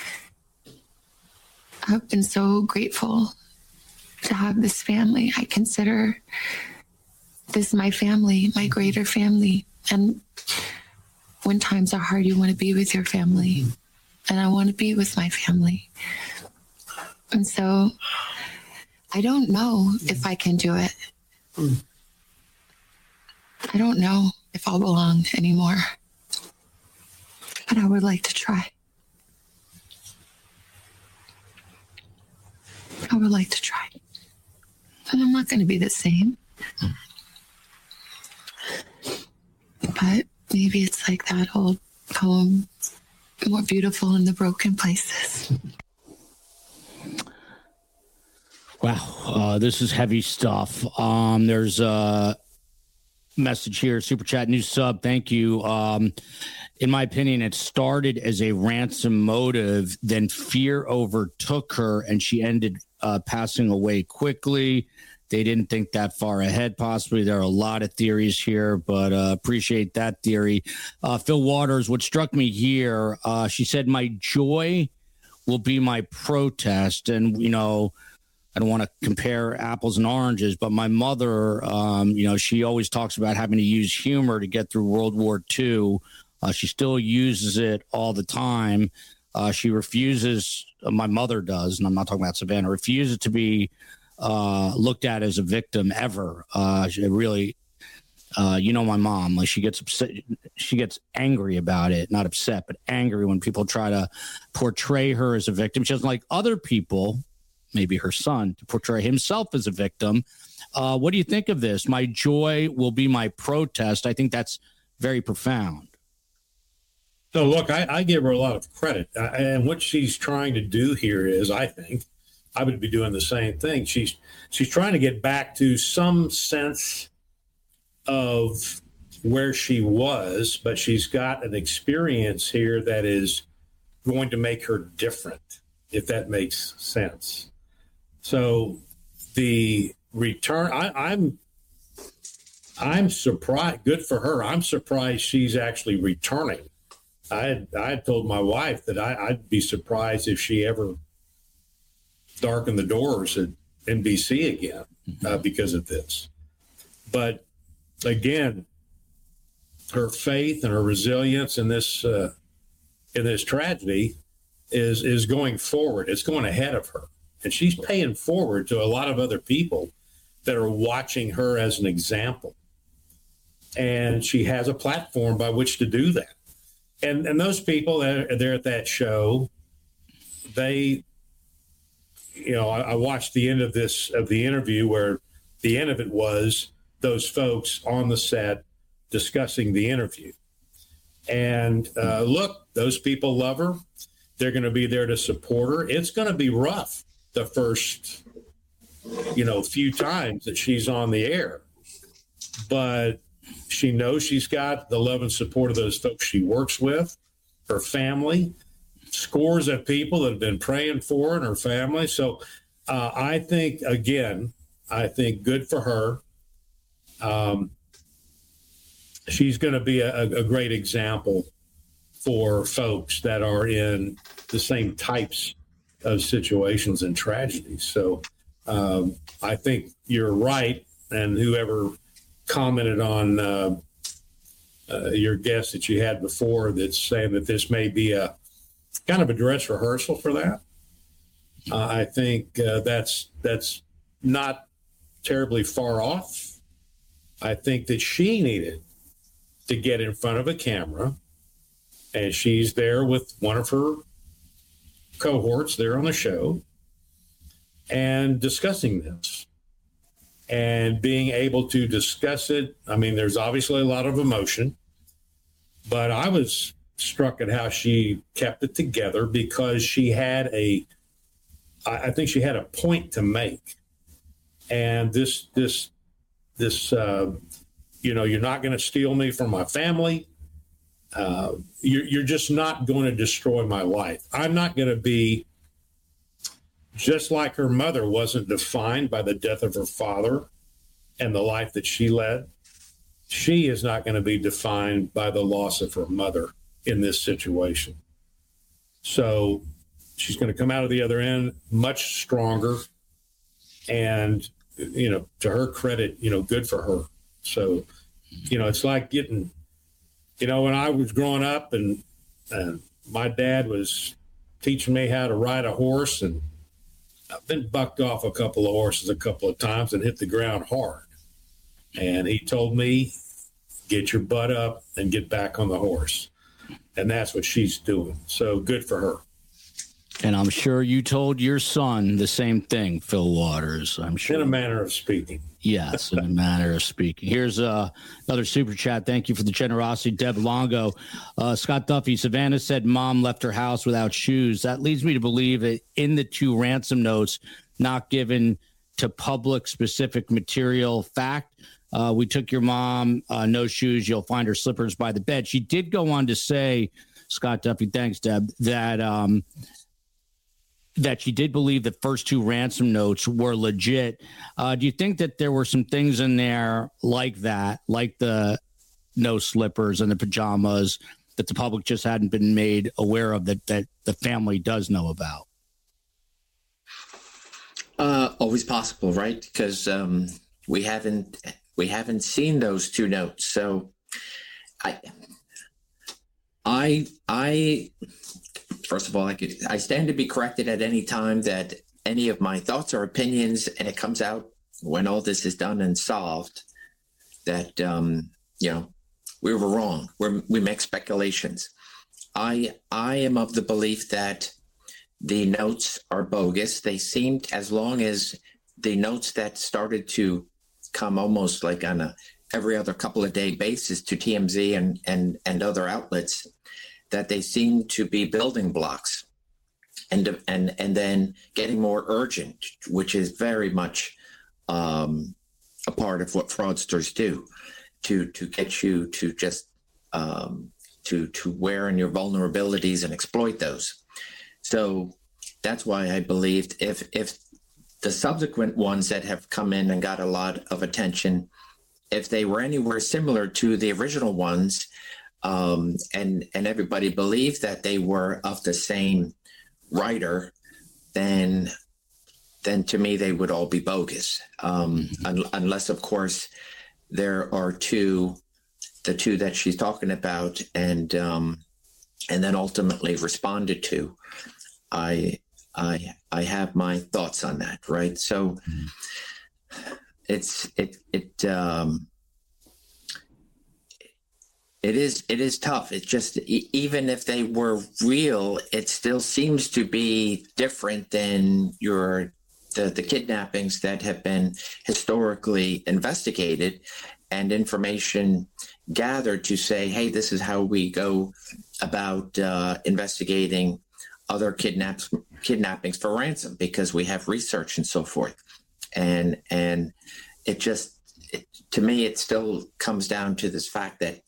have been so grateful to have this family. I consider this my family, my greater family. And when times are hard, you want to be with your family. And I want to be with my family. And so I don't know if I can do it. I don't know if I'll belong anymore. But I would like to try. I would like to try. And I'm not going to be the same. But maybe it's like that old poem, more beautiful in the broken places. Wow, this is heavy stuff. There's a message here, super chat, new sub. Thank you. In my opinion, it started as a ransom motive, then fear overtook her, and she ended passing away quickly. They didn't think that far ahead, possibly. There are a lot of theories here, but appreciate that theory. Phil Waters, what struck me here, she said, my joy will be my protest. And, you know, I don't want to compare apples and oranges, but my mother, she always talks about having to use humor to get through World War II. She still uses it all the time. She refuses, my mother does, and I'm not talking about Savannah, refuses to be looked at as a victim ever. She really, my mom, like she gets upset, she gets angry about it, not upset, but angry when people try to portray her as a victim. She doesn't like other people, maybe her son, to portray himself as a victim. What do you think of this? My joy will be my protest. I think that's very profound. So, look, I give her a lot of credit. And what she's trying to do here is, I think, I would be doing the same thing. She's trying to get back to some sense of where she was, but she's got an experience here that is going to make her different. if that makes sense. So the return, I'm surprised. Good for her. I'm surprised she's actually returning. I had told my wife that I'd be surprised if she ever darkened the doors at NBC again because of this. But again, her faith and her resilience in this tragedy is going forward. It's going ahead of her, and she's paying forward to a lot of other people that are watching her as an example. And she has a platform by which to do that. And those people that are there at that show, they, I watched the end of the interview where the end of it was those folks on the set discussing the interview. And look, those people love her. They're going to be there to support her. It's going to be rough the first, few times that she's on the air. But she knows she's got the love and support of those folks she works with, her family, scores of people that have been praying for her and her family. So I think good for her. She's going to be a great example for folks that are in the same types of situations and tragedies. So I think you're right. And whoever commented on your guest that you had before that's saying that this may be a kind of a dress rehearsal for that. I think that's not terribly far off. I think that she needed to get in front of a camera, and she's there with one of her cohorts there on the show and discussing this and being able to discuss it. I mean, there's obviously a lot of emotion, but I was struck at how she kept it together because she had I think she had a point to make. And this you're not going to steal me from my family. You're just not going to destroy my life. I'm not going to be, just like her mother wasn't defined by the death of her father and the life that she led. She is not going to be defined by the loss of her mother in this situation. So she's going to come out of the other end much stronger. And, to her credit, good for her. So, it's like getting, when I was growing up and my dad was teaching me how to ride a horse, and I've been bucked off a couple of horses a couple of times and hit the ground hard. And he told me, get your butt up and get back on the horse. And that's what she's doing. So good for her. And I'm sure you told your son the same thing, Phil Waters. I'm sure. In a manner of speaking. Yes, in a manner of speaking. Here's another super chat. Thank you for the generosity, Deb Longo. Scott Duffy, Savannah said mom left her house without shoes. That leads me to believe that in the 2 ransom notes, not given to public specific material fact, we took your mom, no shoes, you'll find her slippers by the bed. She did go on to say, Scott Duffy, thanks, Deb, that she did believe the first 2 ransom notes were legit. Do you think that there were some things in there like that, like the no slippers and the pajamas, that the public just hadn't been made aware of, that the family does know about? Always possible, right? Because we haven't seen those 2 notes. So I first of all, I stand to be corrected at any time that any of my thoughts or opinions, and it comes out when all this is done and solved, that, we were wrong. We make speculations. I am of the belief that the notes are bogus. They seemed, as long as the notes that started to come almost like on a every other couple of day basis to TMZ and other outlets, that they seem to be building blocks and then getting more urgent, which is very much a part of what fraudsters do, to get you to just to wear in your vulnerabilities and exploit those. So that's why I believed if the subsequent ones that have come in and got a lot of attention, if they were anywhere similar to the original ones, and everybody believed that they were of the same writer, then to me they would all be bogus. Unless, of course, there are the two that she's talking about, and then ultimately responded to. I have my thoughts on that, right? So it is tough. It's just, even if they were real, it still seems to be different than the kidnappings that have been historically investigated and information gathered to say, hey, this is how we go about investigating other kidnappings for ransom, because we have research and so forth. And to me, it still comes down to this fact that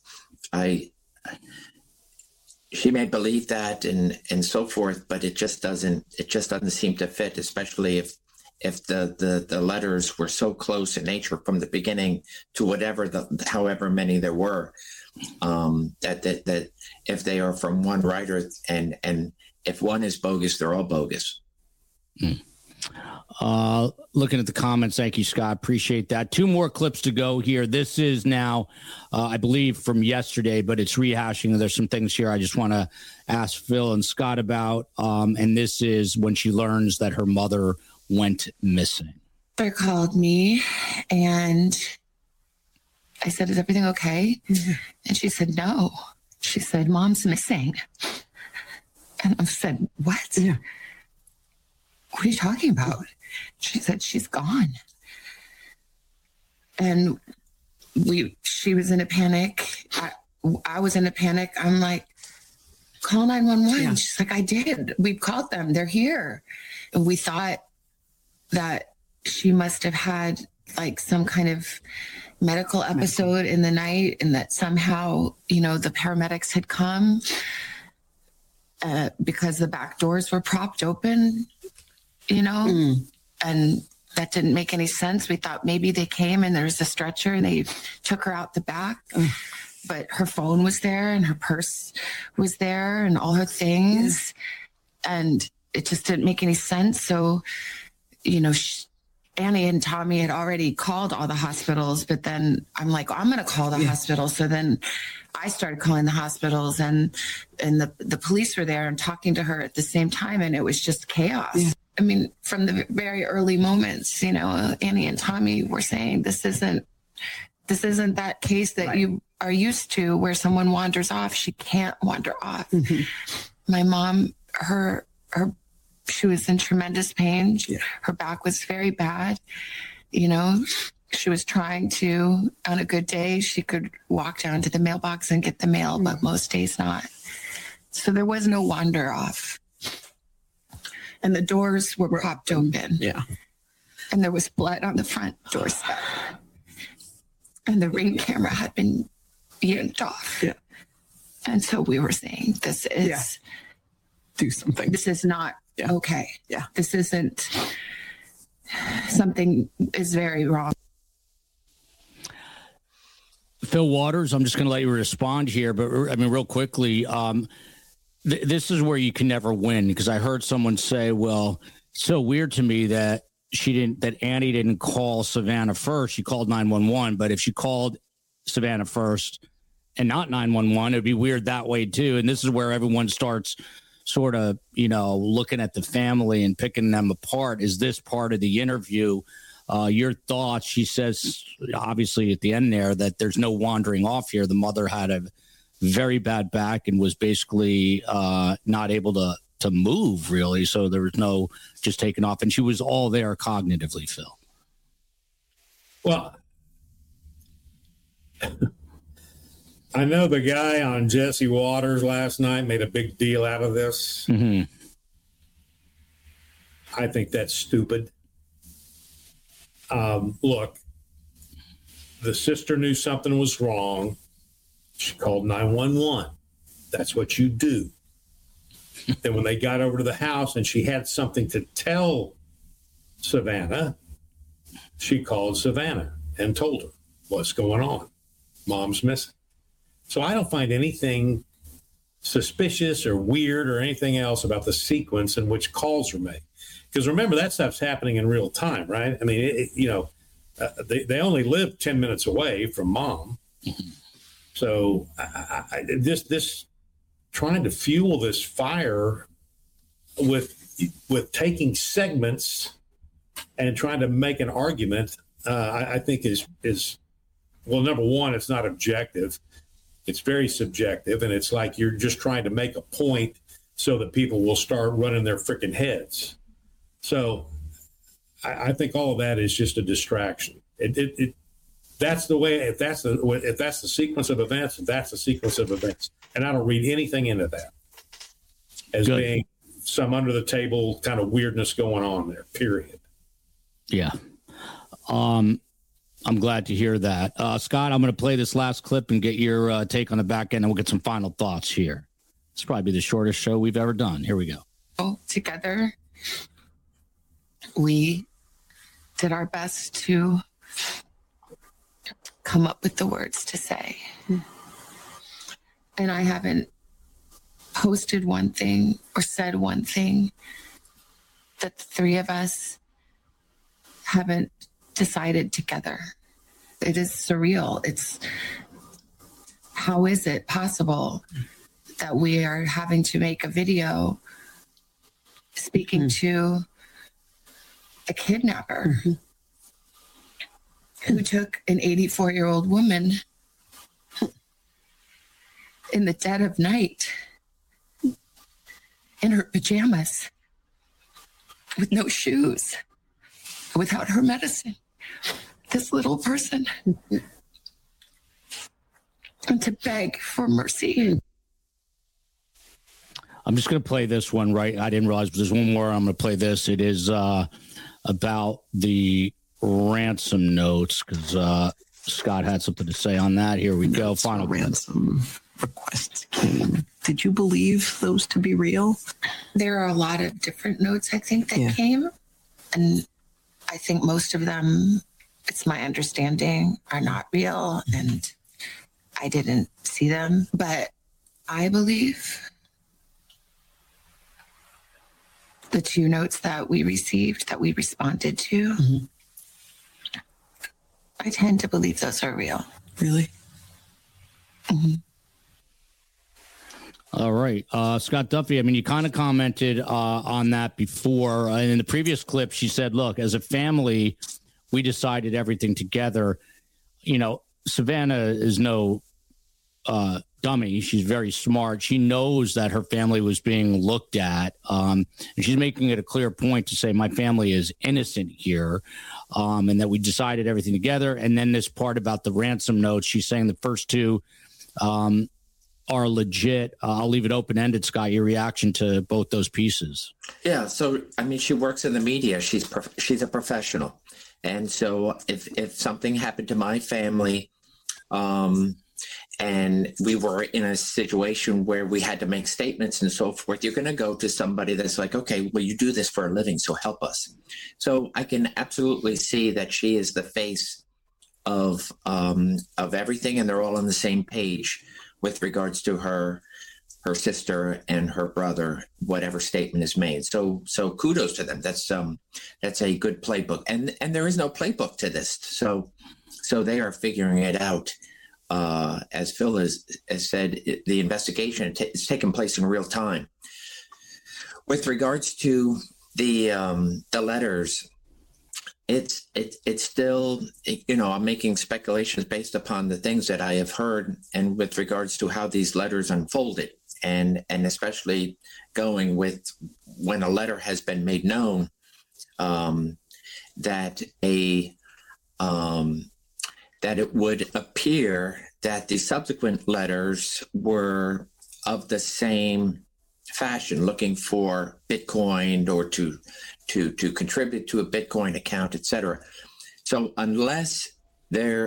she may believe that and so forth, but it just doesn't seem to fit, especially if the letters were so close in nature from the beginning to however many there were, that if they are from one writer, and if one is bogus, they're all bogus. Looking at the comments, thank you, Scott. Appreciate that. 2 more clips to go here. This is now, I believe, from yesterday, but it's rehashing. There's some things here I just want to ask Phil and Scott about. And this is when she learns that her mother went missing. They called me and I said, is everything okay? Mm-hmm. And she said, no. She said, Mom's missing. And I said, what? Yeah. What are you talking about? She said, she's gone. And she was in a panic. I was in a panic. I'm like, call 911. Yeah. She's like, I did. We've called them. They're here. And we thought that she must have had like some kind of medical episode in the night, and that somehow, the paramedics had come because the back doors were propped open, and that didn't make any sense. We thought maybe they came and there was a stretcher and they took her out the back, but her phone was there and her purse was there and all her things. And it just didn't make any sense. So, Annie and Tommy had already called all the hospitals, but then I'm like, I'm going to call the hospital. So then I started calling the hospitals, and the police were there and talking to her at the same time. And it was just chaos. Yeah. I mean, from the very early moments, Annie and Tommy were saying, this isn't that case that you are used to where someone wanders off. She can't wander off. Mm-hmm. My mom, she was in tremendous pain. Yeah. Her back was very bad. She was trying to, on a good day, she could walk down to the mailbox and get the mail, but most days not. So there was no wander off. And the doors were propped open. Yeah. And there was blood on the front doorstep. And the Ring camera had been yanked off. Yeah. And so we were saying, this is... do something. This is not okay. Yeah. This isn't... Something is very wrong. Phil Waters, I'm just going to let you respond here, but real quickly, this is where you can never win, because I heard someone say, well, it's so weird to me that Annie didn't call Savannah first. She called 911, but if she called Savannah first and not 911, it'd be weird that way too. And this is where everyone starts sort of, looking at the family and picking them apart. Is this part of the interview? Your thoughts? She says, obviously at the end there, that there's no wandering off here. The mother had a very bad back and was basically not able to move, really. So there was no just taking off. And she was all there cognitively, Phil. Well, I know the guy on Jesse Waters last night made a big deal out of this. Mm-hmm. I think that's stupid. Look, the sister knew something was wrong. She called 911. That's what you do. Then when they got over to the house and she had something to tell Savannah, she called Savannah and told her what's going on. Mom's missing. So I don't find anything suspicious or weird or anything else about the sequence in which calls are made. Because remember, that stuff's happening in real time, right? I mean, they only live 10 minutes away from Mom. So this trying to fuel this fire with taking segments and trying to make an argument, I think is well, number one, it's not objective. It's very subjective, and it's like you're just trying to make a point so that people will start running their freaking heads. So I think all of that is just a distraction. That's the way. If that's the sequence of events, that's the sequence of events, and I don't read anything into that as Good. being some under the table kind of weirdness going on there. Period. Yeah. I'm glad to hear that. Scott, I'm going to play this last clip and get your take on the back end, and we'll get some final thoughts here. It's probably the shortest show we've ever done. Here we go. Together, we did our best to come up with the words to say. And I haven't posted one thing or said one thing that the three of us haven't decided together. It is surreal. It's how is it possible that we are having to make a video speaking to a kidnapper who took an 84-year-old woman in the dead of night in her pajamas with no shoes, without her medicine. This little person, and to beg for mercy. I'm just going to play this one, right? I didn't realize, but there's one more. I'm going to play this. It is about the ransom notes, because Scott had something to say on that. Here we go. Final ransom requests came. Did you believe those to be real? There are a lot of different notes, I think, that came. And I think most of them, it's my understanding, are not real. And I didn't see them. But I believe the two notes that we received, that we responded to, I tend to believe those are real. Really? All right. Scott Duffy, I mean, you kind of commented on that before. And in the previous clip, she said, look, as a family, we decided everything together. You know, Savannah is no dummy. She's very smart. She knows that her family was being looked at. And she's making it a clear point to say my family is innocent here, and that we decided everything together. And then this part about the ransom notes, she's saying the first two are legit. I'll leave it open-ended, Scott, your reaction to both those pieces. Yeah. So, I mean, she works in the media. She's a professional. And so if something happened to my family, and we were in a situation where we had to make statements and so forth, you're going to go to somebody that's like, okay, well, you do this for a living, so help us. So I can absolutely see that she is the face of everything, and they're all on the same page with regards to her sister and her brother, whatever statement is made. So kudos to them. That's a good playbook, and there is no playbook to this. So they are figuring it out. As Phil has said, the investigation is taking place in real time. With regards to the letters, it's still, you know, I'm making speculations based upon the things that I have heard, and with regards to how these letters unfolded, and especially going with when a letter has been made known, that it would appear that the subsequent letters were of the same fashion, looking for Bitcoin or to contribute to a Bitcoin account, etc. So unless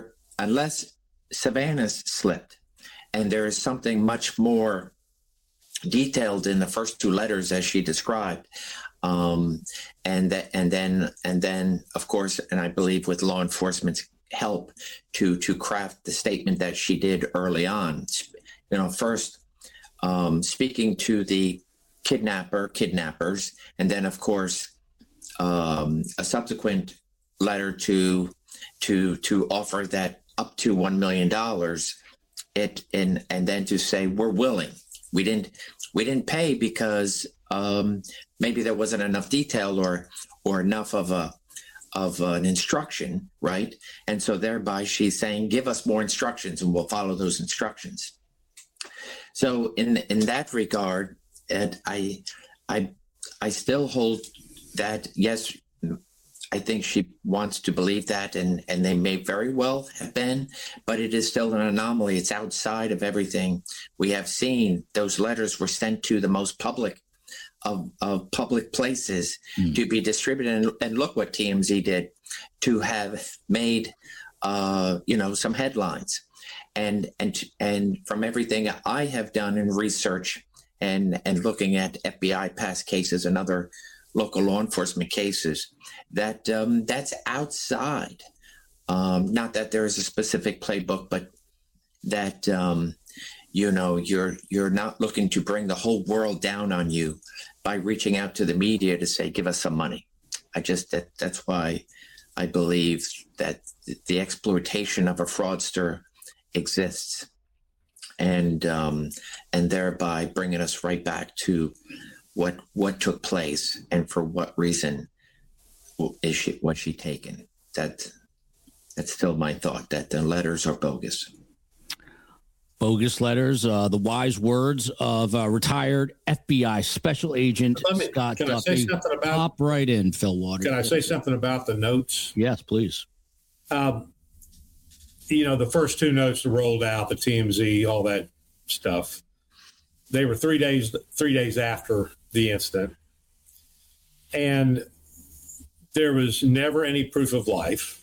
Savannah's slipped, and there is something much more detailed in the first two letters as she described. And then, of course, and I believe with law enforcement's help to craft the statement that she did early on. First speaking to the kidnappers, and then, of course, a subsequent letter to offer that up to $1 million. And then to say we're willing. We didn't pay because maybe there wasn't enough detail or enough of an instruction, right? And so thereby she's saying, give us more instructions and we'll follow those instructions. So in that regard, Ed, I still hold that, yes, I think she wants to believe that, and they may very well have been, but it is still an anomaly. It's outside of everything we have seen. Those letters were sent to the most public of public places to be distributed. And look what TMZ did to have made, some headlines. And from everything I have done in research and looking at FBI past cases and other local law enforcement cases, that's outside. Not that there is a specific playbook, but that you're not looking to bring the whole world down on you by reaching out to the media to say, give us some money. That's why I believe that the exploitation of a fraudster exists, and thereby bringing us right back to what took place and for what reason was she taken. That's still my thought, that the letters are bogus. Bogus letters, the wise words of retired FBI Special Agent Scott Duffy. Hop right in, Phil Waters. Can I say something about the notes? Yes, please. The first two notes that rolled out, the TMZ, all that stuff, they were 3 days after the incident. And there was never any proof of life.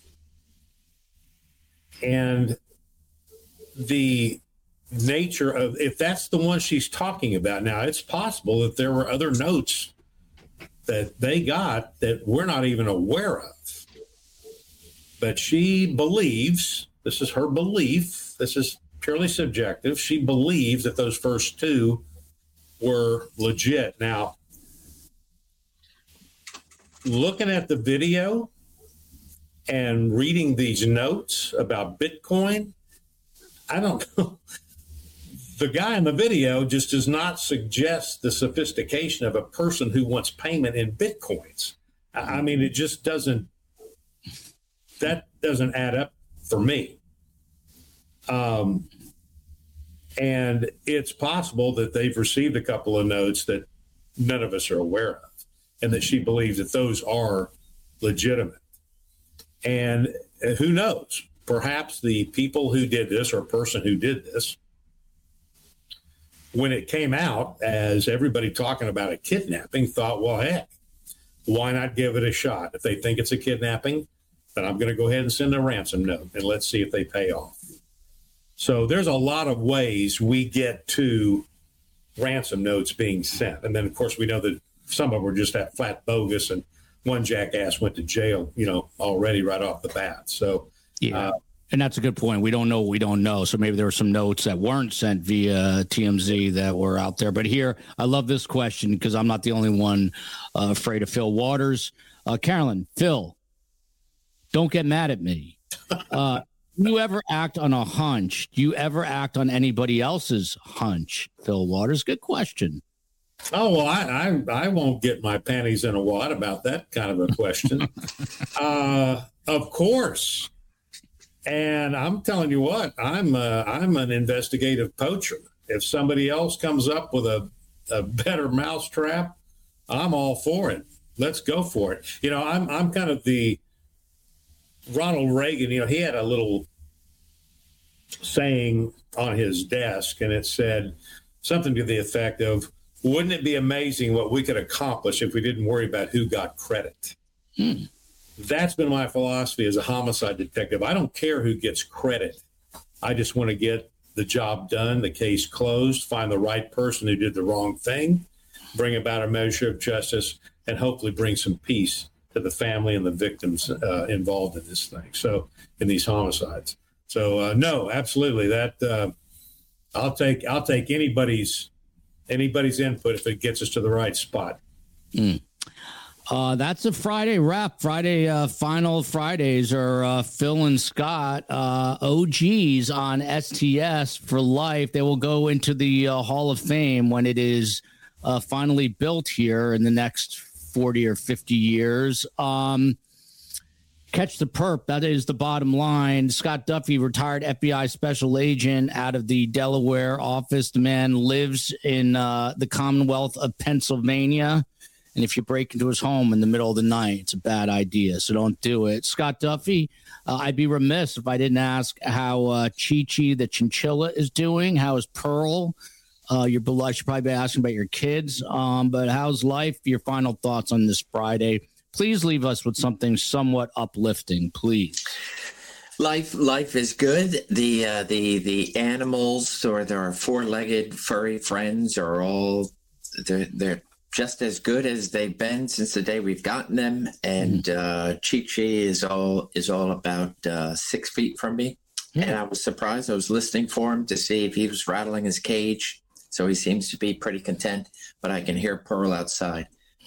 And the nature of, if that's the one she's talking about now, it's possible that there were other notes that they got that we're not even aware of. But she believes, this is her belief, this is purely subjective, she believes that those first two were legit. Now, looking at the video and reading these notes about Bitcoin, I don't know. The guy in the video just does not suggest the sophistication of a person who wants payment in Bitcoins. I mean, it just doesn't add up for me. And it's possible that they've received a couple of notes that none of us are aware of, and that she believes that those are legitimate. And who knows? Perhaps the people who did this, or a person who did this, when it came out as everybody talking about a kidnapping, thought, well, heck, why not give it a shot? If they think it's a kidnapping, then I'm going to go ahead and send a ransom note, and let's see if they pay off. So there's a lot of ways we get to ransom notes being sent. And then, of course, we know that some of them were just that flat bogus, and one jackass went to jail, already right off the bat. So, yeah. And that's a good point. We don't know what we don't know. So maybe there were some notes that weren't sent via TMZ that were out there. But here, I love this question because I'm not the only one afraid of Phil Waters. Carolyn, Phil, don't get mad at me. You ever act on a hunch? Do you ever act on anybody else's hunch? Phil Waters, good question. Oh, well, I won't get my panties in a wad about that kind of a question. Of course. And I'm telling you what, I'm an investigative poacher. If somebody else comes up with a better mousetrap, I'm all for it. Let's go for it. I'm kind of the Ronald Reagan. He had a little saying on his desk, and it said something to the effect of, wouldn't it be amazing what we could accomplish if we didn't worry about who got credit? That's been my philosophy as a homicide detective. I don't care who gets credit. I just want to get the job done, the case closed, find the right person who did the wrong thing, bring about a measure of justice, and hopefully bring some peace to the family and the victims involved in this thing. So in these homicides. So no, absolutely. That I'll take anybody's input if it gets us to the right spot. That's a Friday wrap. Friday final Fridays are Phil and Scott OGs on STS for life. They will go into the Hall of Fame when it is finally built here in the next 40 or 50 years. Catch the perp. That is the bottom line. Scott Duffy, retired FBI special agent out of the Delaware office. The man lives in the Commonwealth of Pennsylvania. And if you break into his home in the middle of the night, it's a bad idea. So don't do it. Scott Duffy, I'd be remiss if I didn't ask how Chi-Chi the chinchilla is doing. How is Pearl? I should probably be asking about your kids. But how's life? Your final thoughts on this Friday. Please leave us with something somewhat uplifting, please. Life is good. The animals or their four-legged furry friends are all they're just as good as they've been since the day we've gotten them. And Chi-Chi is all about 6 feet from me. Yeah. And I was surprised. I was listening for him to see if he was rattling his cage. So he seems to be pretty content, but I can hear Pearl outside.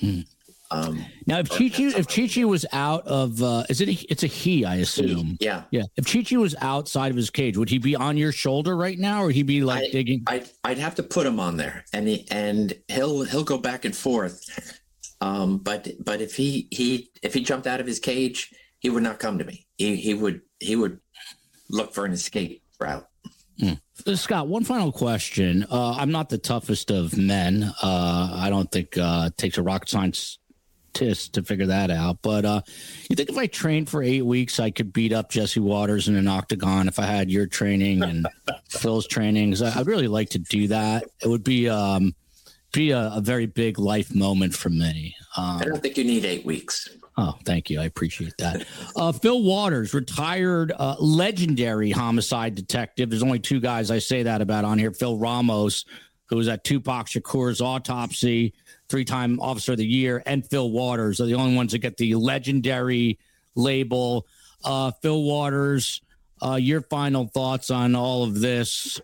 Now, if Chi-Chi was out of, it's a he, I assume. Yeah. If Chi-Chi was outside of his cage, would he be on your shoulder right now, or would he be digging? I'd have to put him on there, and he'll go back and forth. But if he jumped out of his cage, he would not come to me. He would look for an escape route. Scott, one final question. I'm not the toughest of men. I don't think it takes a rocket scientist to figure that out. But you think if I trained for 8 weeks, I could beat up Jesse Waters in an octagon if I had your training and Phil's training? 'Cause I'd really like to do that. It would be a very big life moment for me. I don't think you need 8 weeks. Oh, thank you. I appreciate that. Phil Waters, retired legendary homicide detective. There's only two guys I say that about on here. Phil Ramos, who was at Tupac Shakur's autopsy, 3-time Officer of the Year, and Phil Waters are the only ones that get the legendary label. Phil Waters, your final thoughts on all of this.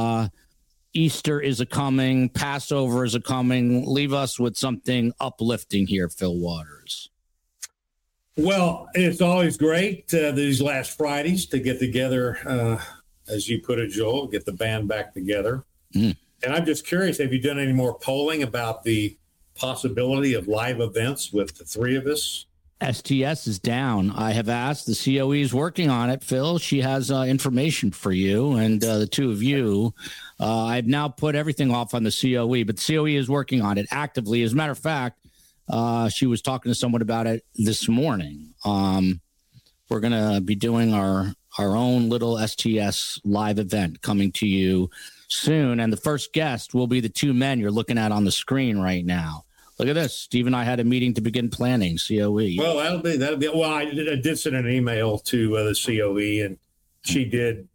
Easter is a-coming. Passover is a-coming. Leave us with something uplifting here, Phil Waters. Well, it's always great these last Fridays to get together, as you put it, Joel, get the band back together. And I'm just curious, have you done any more polling about the possibility of live events with the three of us? STS is down. I have asked. The COE is working on it, Phil. She has information for you and the two of you. I've now put everything off on the COE, but the COE is working on it actively. As a matter of fact, she was talking to someone about it this morning. We're going to be doing our own little STS live event coming to you soon. And the first guest will be the two men you're looking at on the screen right now. Look at this. Steve and I had a meeting to begin planning COE. Well, that'll be. Well, I did send an email to the COE, and she did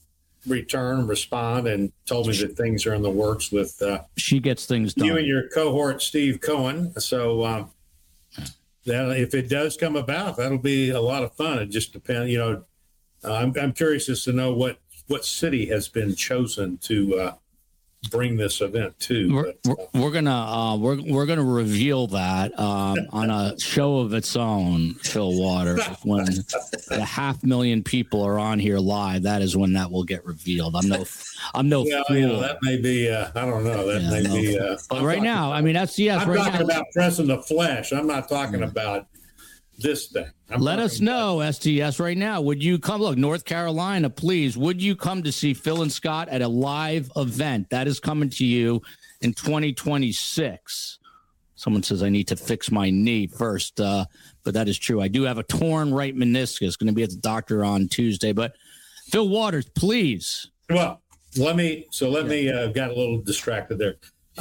respond, and told me that things are in the works with. She gets things done. You and your cohort, Steve Cohen. So that if it does come about, that'll be a lot of fun. It just depends. I'm curious as to know what city has been chosen to bring this event to. We're gonna reveal that on a show of its own, Phil Waters. When the 500,000 people are on here live, that is when that will get revealed. I'm no fool. That may be. I don't know. That may be. But right now, I mean, that's yes. I'm right talking now, about pressing the flesh. I'm not talking about this thing. Let us know, STS, right now. Would you come? Look, North Carolina, please. Would you come to see Phil and Scott at a live event that is coming to you in 2026? Someone says I need to fix my knee first, but that is true. I do have a torn right meniscus. Going to be at the doctor on Tuesday. But Phil Waters, please. Well, let me got a little distracted there.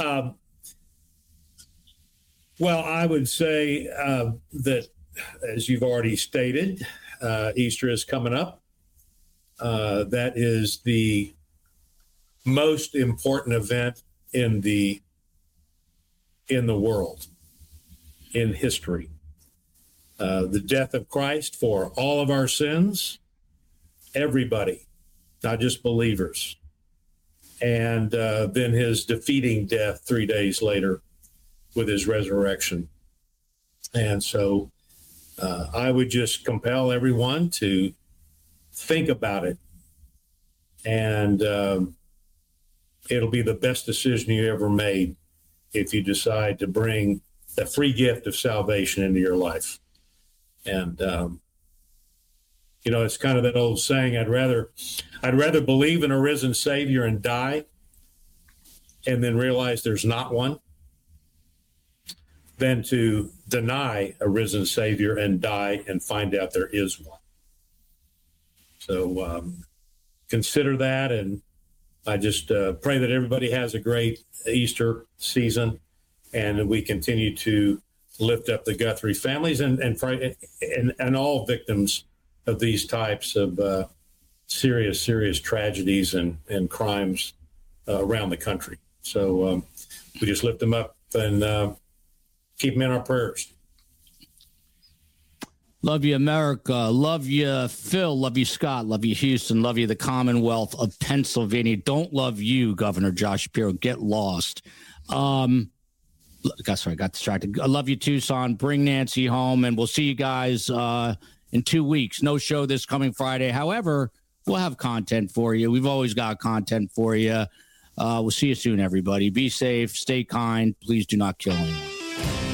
Well, I would say that, as you've already stated, Easter is coming up. That is the most important event in the world, in history. The death of Christ for all of our sins, everybody, not just believers. And then his defeating death 3 days later with his resurrection. And so I would just compel everyone to think about it. And it'll be the best decision you ever made if you decide to bring the free gift of salvation into your life. And, it's kind of that old saying, I'd rather believe in a risen Savior and die and then realize there's not one than to deny a risen Savior and die and find out there is one. So consider that, and I just pray that everybody has a great Easter season, and we continue to lift up the Guthrie families and all victims of these types of serious tragedies and crimes around the country. So we just lift them up and keep them in our prayers. Love you, America. Love you, Phil. Love you, Scott. Love you, Houston. Love you, the Commonwealth of Pennsylvania. Don't love you, Governor Josh Shapiro. Get lost. Sorry, I got distracted. I love you, Tucson. Bring Nancy home, and we'll see you guys in 2 weeks. No show this coming Friday. However, we'll have content for you. We've always got content for you. We'll see you soon, everybody. Be safe. Stay kind. Please do not kill anyone.